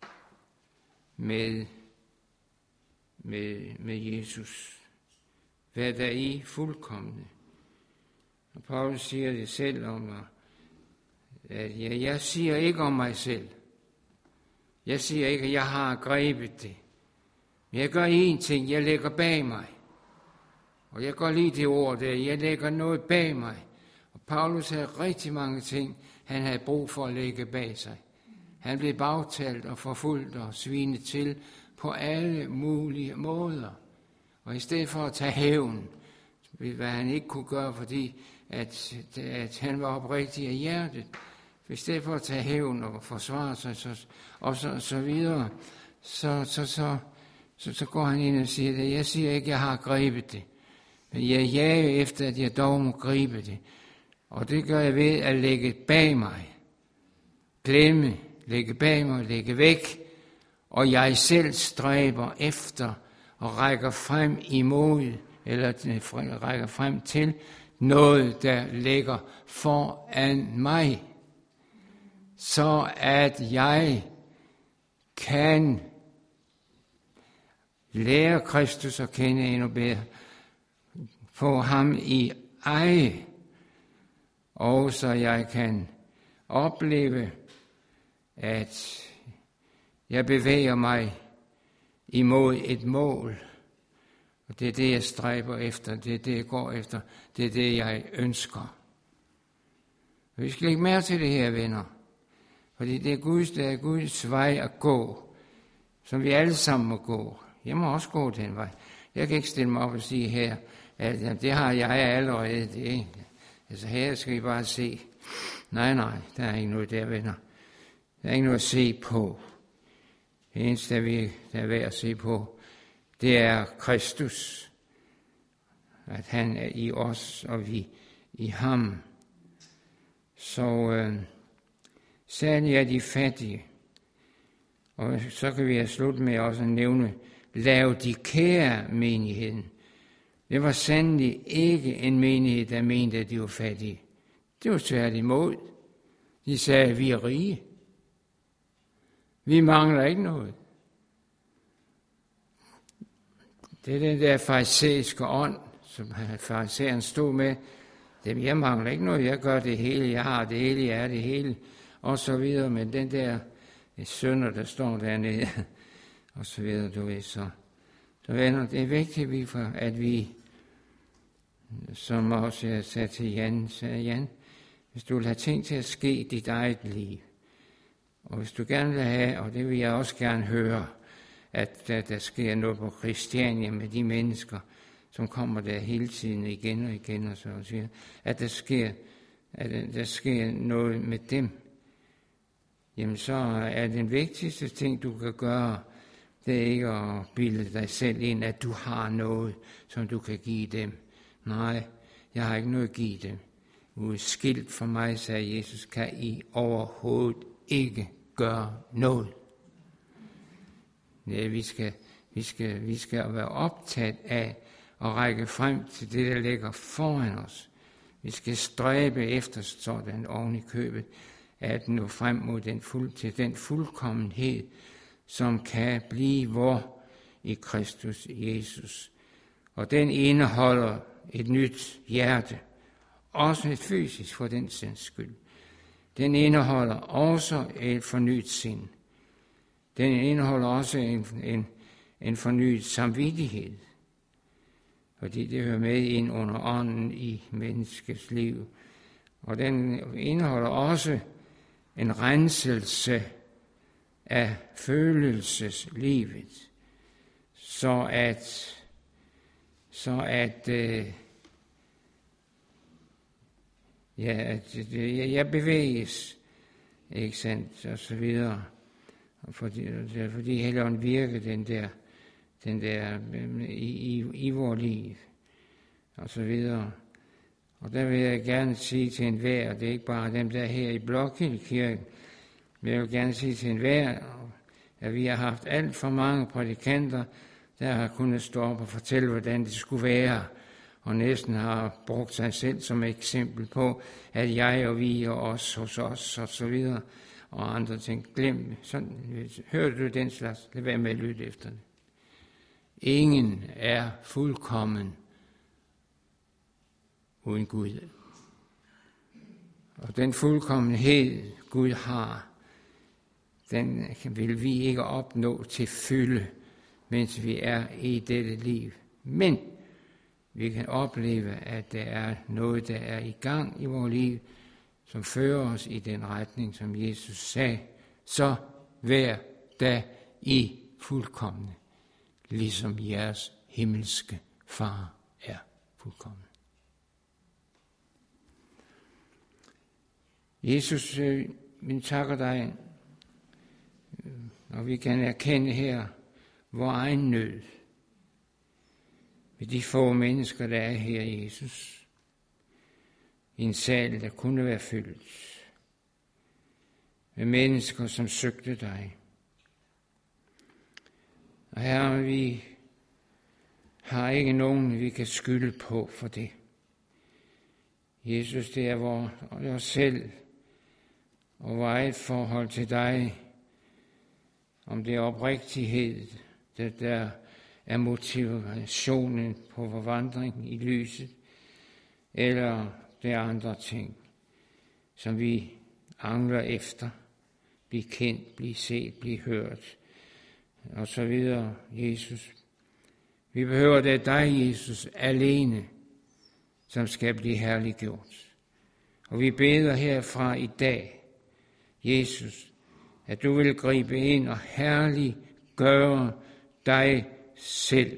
med, med, med Jesus. Vær der i fuldkomne. Og Paulus siger det selv om, at jeg, jeg siger ikke om mig selv. Jeg siger ikke, at jeg har grebet det. Men jeg gør én ting, jeg lægger bag mig. Og jeg går lige det ord der, jeg lægger noget bag mig. Og Paulus havde rigtig mange ting, han havde brug for at lægge bag sig. Han blev bagtalt og forfulgt og svinet til på alle mulige måder. Og i stedet for at tage hævn, hvad han ikke kunne gøre, fordi at, at han var oprigtig af hjertet, i stedet for at tage hævn og forsvare sig så, og så, så videre, så, så, så, så, så går han ind og siger det. Jeg siger ikke, at jeg har grebet det, men jeg jager efter, at jeg dog må gribe det. Og det gør jeg ved at lægge bag mig, glemme, lægge bag mig, lægge væk, og jeg selv stræber efter og rækker frem imod, eller rækker frem til noget, der ligger foran mig, så at jeg kan lære Kristus at kende endnu bedre, få ham i eje, og så jeg kan opleve, at jeg bevæger mig imod et mål. Og det er det, jeg stræber efter, det er det, jeg går efter, det er det, jeg ønsker. Og vi skal lægge mærke til det her, venner, fordi det er Guds, det er Guds vej at gå, som vi alle sammen må gå. Jeg må også gå den vej. Jeg kan ikke stille mig op og sige her, at jamen, det har jeg allerede, det er altså her skal I bare se. Nej, nej, der er ikke noget der, venner. Der er ikke noget at se på. Det eneste, der er værd at se på, det er Kristus. At han er i os, og vi i ham. Så øh, særligt er de fattige. Og så kan vi have slut med også at nævne Laodikea-menigheden. Det var sandelig ikke en menighed, der mente, at de var fattige. Det var tværtimod. De sagde, at vi er rige. Vi mangler ikke noget. Det er den der farisæiske ånd, som farisæeren stod med. Dem, jeg mangler ikke noget, jeg gør det hele, jeg har det hele, jeg er det hele, og så videre. Men den der sønder, der står dernede, og så videre, du ved så. Så venner, det er vigtigt, at vi, som også jeg sagde til Jan, sagde Jan, hvis du vil have ting til at ske i dit eget liv, og hvis du gerne vil have, og det vil jeg også gerne høre, at der, der sker noget på Christiania med de mennesker, som kommer der hele tiden igen og igen, og så og siger, at der sker, at der sker noget med dem, jamen så er den vigtigste ting, du kan gøre, det er ikke at bilde dig selv ind, at du har noget, som du kan give dem. Nej, jeg har ikke noget at give dem. Udskilt for mig, sagde Jesus, kan I overhovedet ikke gøre noget. Nej, vi skal, vi skal, vi skal være optaget af at række frem til det, der ligger foran os. Vi skal stræbe efter sådan oven i købet, at nå frem mod den fuld, til den fuldkommenhed, som kan blive vor i Kristus Jesus. Og den indeholder et nyt hjerte, også et fysisk for den sags skyld. Den indeholder også et fornyet sind. Den indeholder også en, en, en fornyet samvittighed, fordi det hører med ind under ånden i menneskets liv. Og den indeholder også en renselse af følelseslivet, så at, så at, øh, ja, at øh, jeg bevæges, ikke sandt, og så videre, fordi, fordi Helligånden virker den der, den der i, i, i vores liv, og så videre. Og der vil jeg gerne sige til enhver, det er ikke bare dem, der er her i Blokhildekirken, men jeg vil gerne sige til enhver, at vi har haft alt for mange prædikanter, der har kunnet stå op og fortælle, hvordan det skulle være, og næsten har brugt sig selv som eksempel på, at jeg og vi og os hos os og så videre, og andre ting. Glem, sådan, hører du den slags, lad være med at lytte efter det. Ingen er fuldkommen uden Gud. Og den fuldkommenhed, Gud har, den vil vi ikke opnå til fylde, mens vi er i dette liv. Men vi kan opleve, at der er noget, der er i gang i vores liv, som fører os i den retning, som Jesus sagde. Så vær da i fuldkomne, ligesom jeres himmelske far er fuldkommen. Jesus, vi takker dig, og vi kan erkende her vor egen nød ved de få mennesker, der er her, Jesus, i en sal, der kunne være fyldt med mennesker, som søgte dig. Og Herre, vi har ikke nogen, vi kan skylde på for det. Jesus, det er vores selv og vores eget forhold til dig, om det er oprigtighed, der, der er motivationen på vor vandring i lyset, eller det er andre ting, som vi angler efter, blive kendt, blive set, blive hørt, og så videre, Jesus. Vi behøver det dig, Jesus, alene, som skal blive herliggjort. Og vi beder herfra i dag, Jesus, at du vil gribe ind og herliggøre dig selv.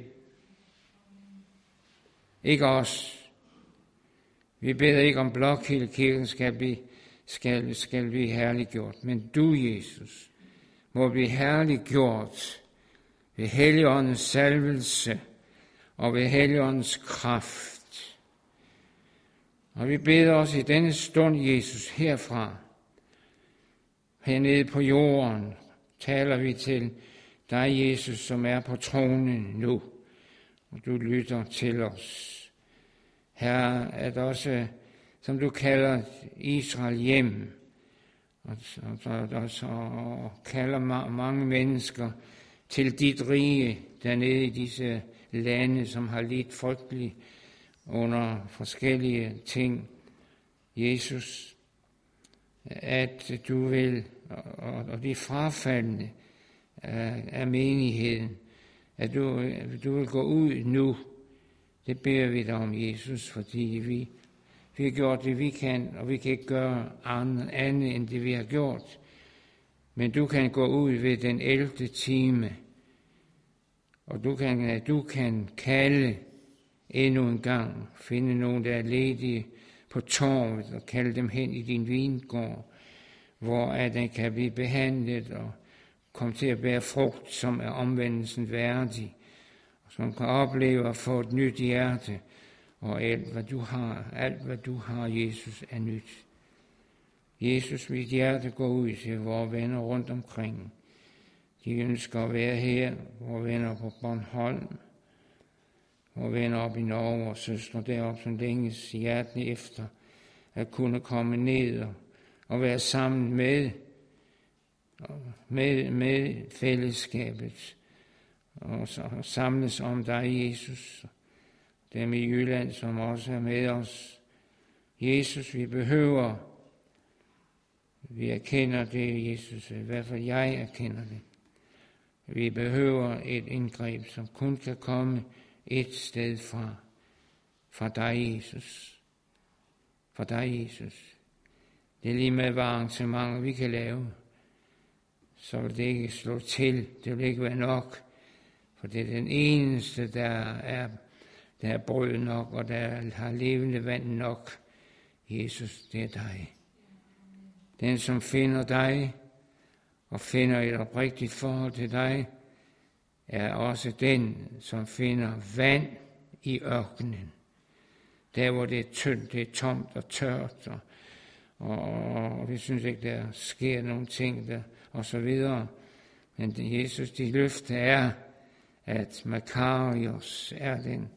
Ikke os. Vi beder ikke om Blokhildekirken skal blive, skal, skal blive herliggjort, men du, Jesus, må blive herliggjort ved Helligåndens salvelse og ved Helligåndens kraft. Og vi beder os i denne stund, Jesus, herfra, hernede på jorden, taler vi til dig, Jesus, som er på tronen nu, og du lytter til os. Herre, at også, som du kalder Israel hjem, og, og, og, og kalder ma- mange mennesker til dit rige, dernede i disse lande, som har lidt frygteligt under forskellige ting. Jesus, at du vil, og, og de frafaldende af, af menigheden, at du, du vil gå ud nu. Det beder vi dig om, Jesus, fordi vi, vi har gjort det, vi kan, og vi kan ikke gøre andet end det, vi har gjort. Men du kan gå ud ved den ellevte time, og du kan, du kan kalde endnu en gang, finde nogen, der er ledige på torvet, og kalde dem hen i din vingård, hvor at den kan blive behandlet og komme til at bære frugt, som er omvendelsen værdig, og som kan opleve at få et nyt hjerte, og alt hvad du har, alt hvad du har, Jesus, er nyt. Jesus, mit hjerte går ud til vores venner rundt omkring. De ønsker at være her, vores venner på Bornholm, vores venner op i Norge og søstre deroppe, som længes hjertelig efter at kunne komme ned og, og være sammen med, med, med fællesskabet og, og samles om dig, Jesus. Dem i Jylland, som også er med os. Jesus, vi behøver, vi erkender det, Jesus, i hvert fald jeg erkender det. Vi behøver et indgreb, som kun kan komme et sted fra, fra dig, Jesus. Fra dig, Jesus. Det er lige med, hvad arrangementer vi kan lave, så vil det ikke slå til. Det vil ikke være nok, for det er den eneste, der er, der er brød nok, og der har levende vand nok. Jesus, det er dig. Den, som finder dig, og finder et oprigtigt forhold til dig, er også den, som finder vand i ørkenen. Der, hvor det er tyndt, det er tomt og tørt, og, og, og vi synes ikke, der sker nogle ting, der, og så videre. Men Jesus, dit løfte er, at Makarios er den,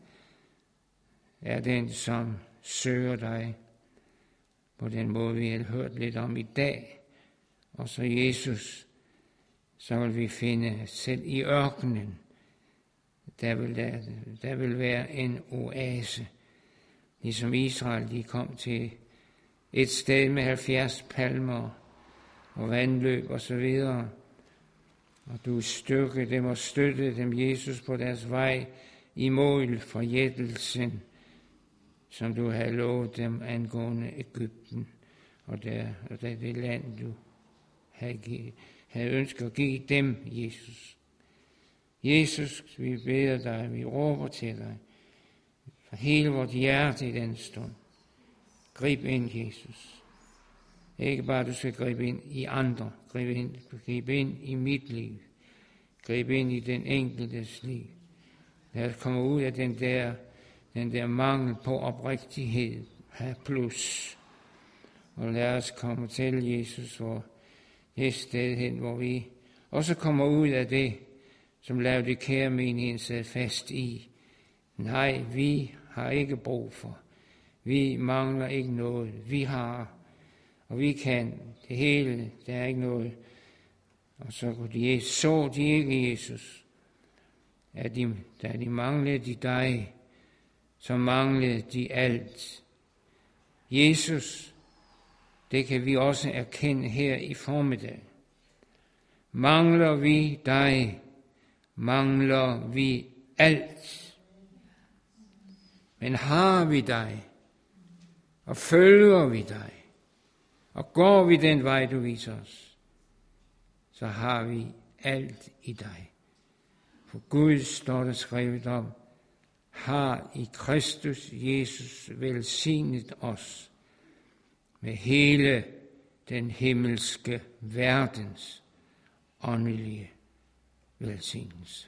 er den, som søger dig, på den måde, vi har hørt lidt om i dag. Og så Jesus, så vil vi finde selv i ørkenen, der vil, der, der vil være en oase. Ligesom Israel, de kom til et sted med halvfjerds palmer og vandløb og så videre. Og du styrke dem og støtte dem, Jesus, på deres vej imod forjættelsen, som du havde lovet dem angående Egypten, og der, og der det land, du havde, givet, havde ønsket at give dem, Jesus. Jesus, vi beder dig, vi råber til dig, for hele vort hjerte i den stund. Grib ind, Jesus. Ikke bare, du skal gribe ind i andre, grib ind, grib ind i mit liv, grib ind i den enkeltes liv. Lad os komme ud af den der, den der mangel på oprigtighed, her plus. Og lad os komme til Jesus, hvor det sted hen, hvor vi også kommer ud af det, som Laodikea menigheden sad fast i. Nej, vi har ikke brug for. Vi mangler ikke noget. Vi har, og vi kan det hele. Der er ikke noget. Og så kunne de, så de ikke Jesus. At de, da de manglede de dig, så manglede de alt. Jesus, det kan vi også erkende her i formiddag. Mangler vi dig, mangler vi alt. Men har vi dig, og følger vi dig, og går vi den vej, du viser os, så har vi alt i dig. For Gud, står der skrevet om, har i Kristus Jesus velsignet os med hele den himmelske verdens åndelige velsignelse.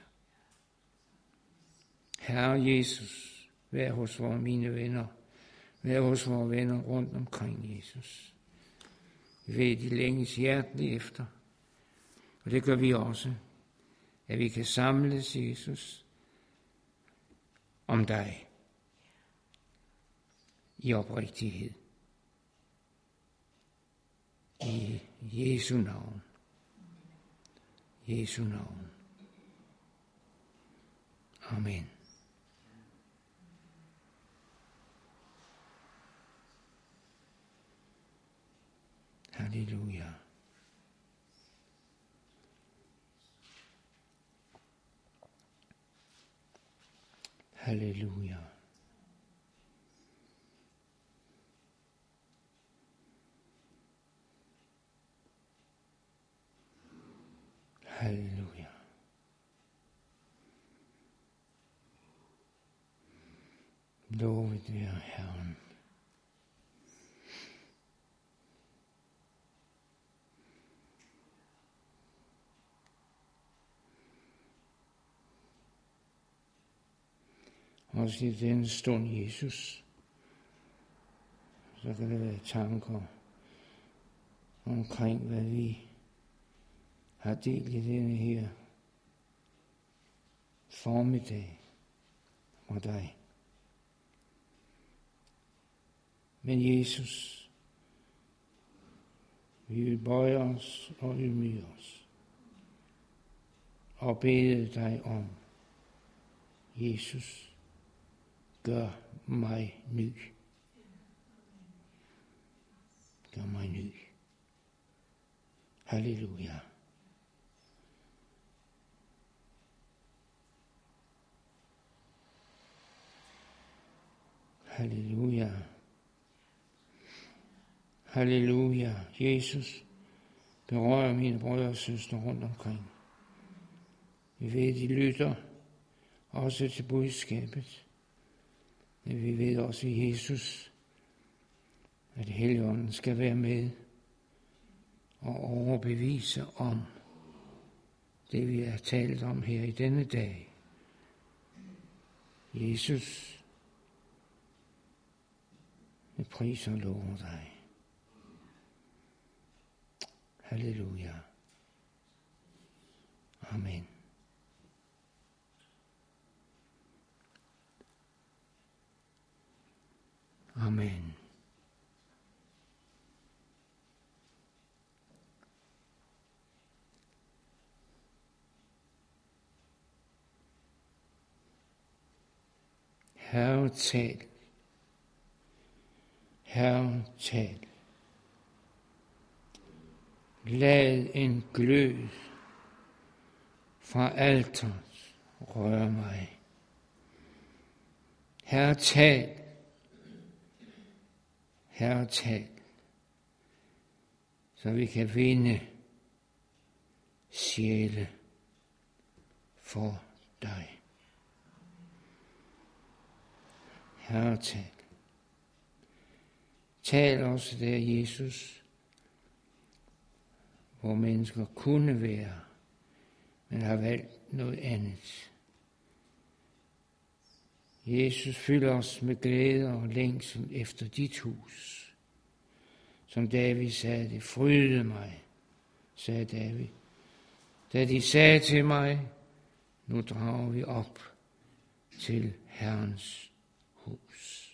Herre Jesus, vær hos vores mine venner, vær hos vores venner rundt omkring Jesus. Vi ved, de længes hjerteligt efter, og det gør vi også, at vi kan samles, Jesus, om dig i oprigtighed. I Jesu navn. Jesu navn. Amen. Halleluja. Halleluja. Halleluja. Lovet være Herren. Også i denne stund, Jesus, så kan der være tanker omkring, hvad vi har delt i denne her formiddag fra dig. Men Jesus, vi vil bøje os og ydmyge os og bede dig om, Jesus, gør mig ny. Gør mig ny. Halleluja. Halleluja. Halleluja. Jesus, berør mine brødre og søstre rundt omkring. Vi ved, de lytter også til budskabet. Men vi ved også i Jesus, at Helligånden skal være med og overbevise om det, vi har talt om her i denne dag. Jesus, vi priser og lover dig. Halleluja. Amen. Amen. Herre, tal. Herre, tal. Lad en glød fra alteret røre mig. Herre, tal. Herre, tal, så vi kan vinde sjæle for dig. Herre, tal. Tal også der, Jesus, hvor mennesker kunne være, men har valgt noget andet. Jesus, fyld os med glæde og længsel efter dit hus. Som David sagde, det frydede mig, sagde David, da de sagde til mig, nu drager vi op til Herrens hus.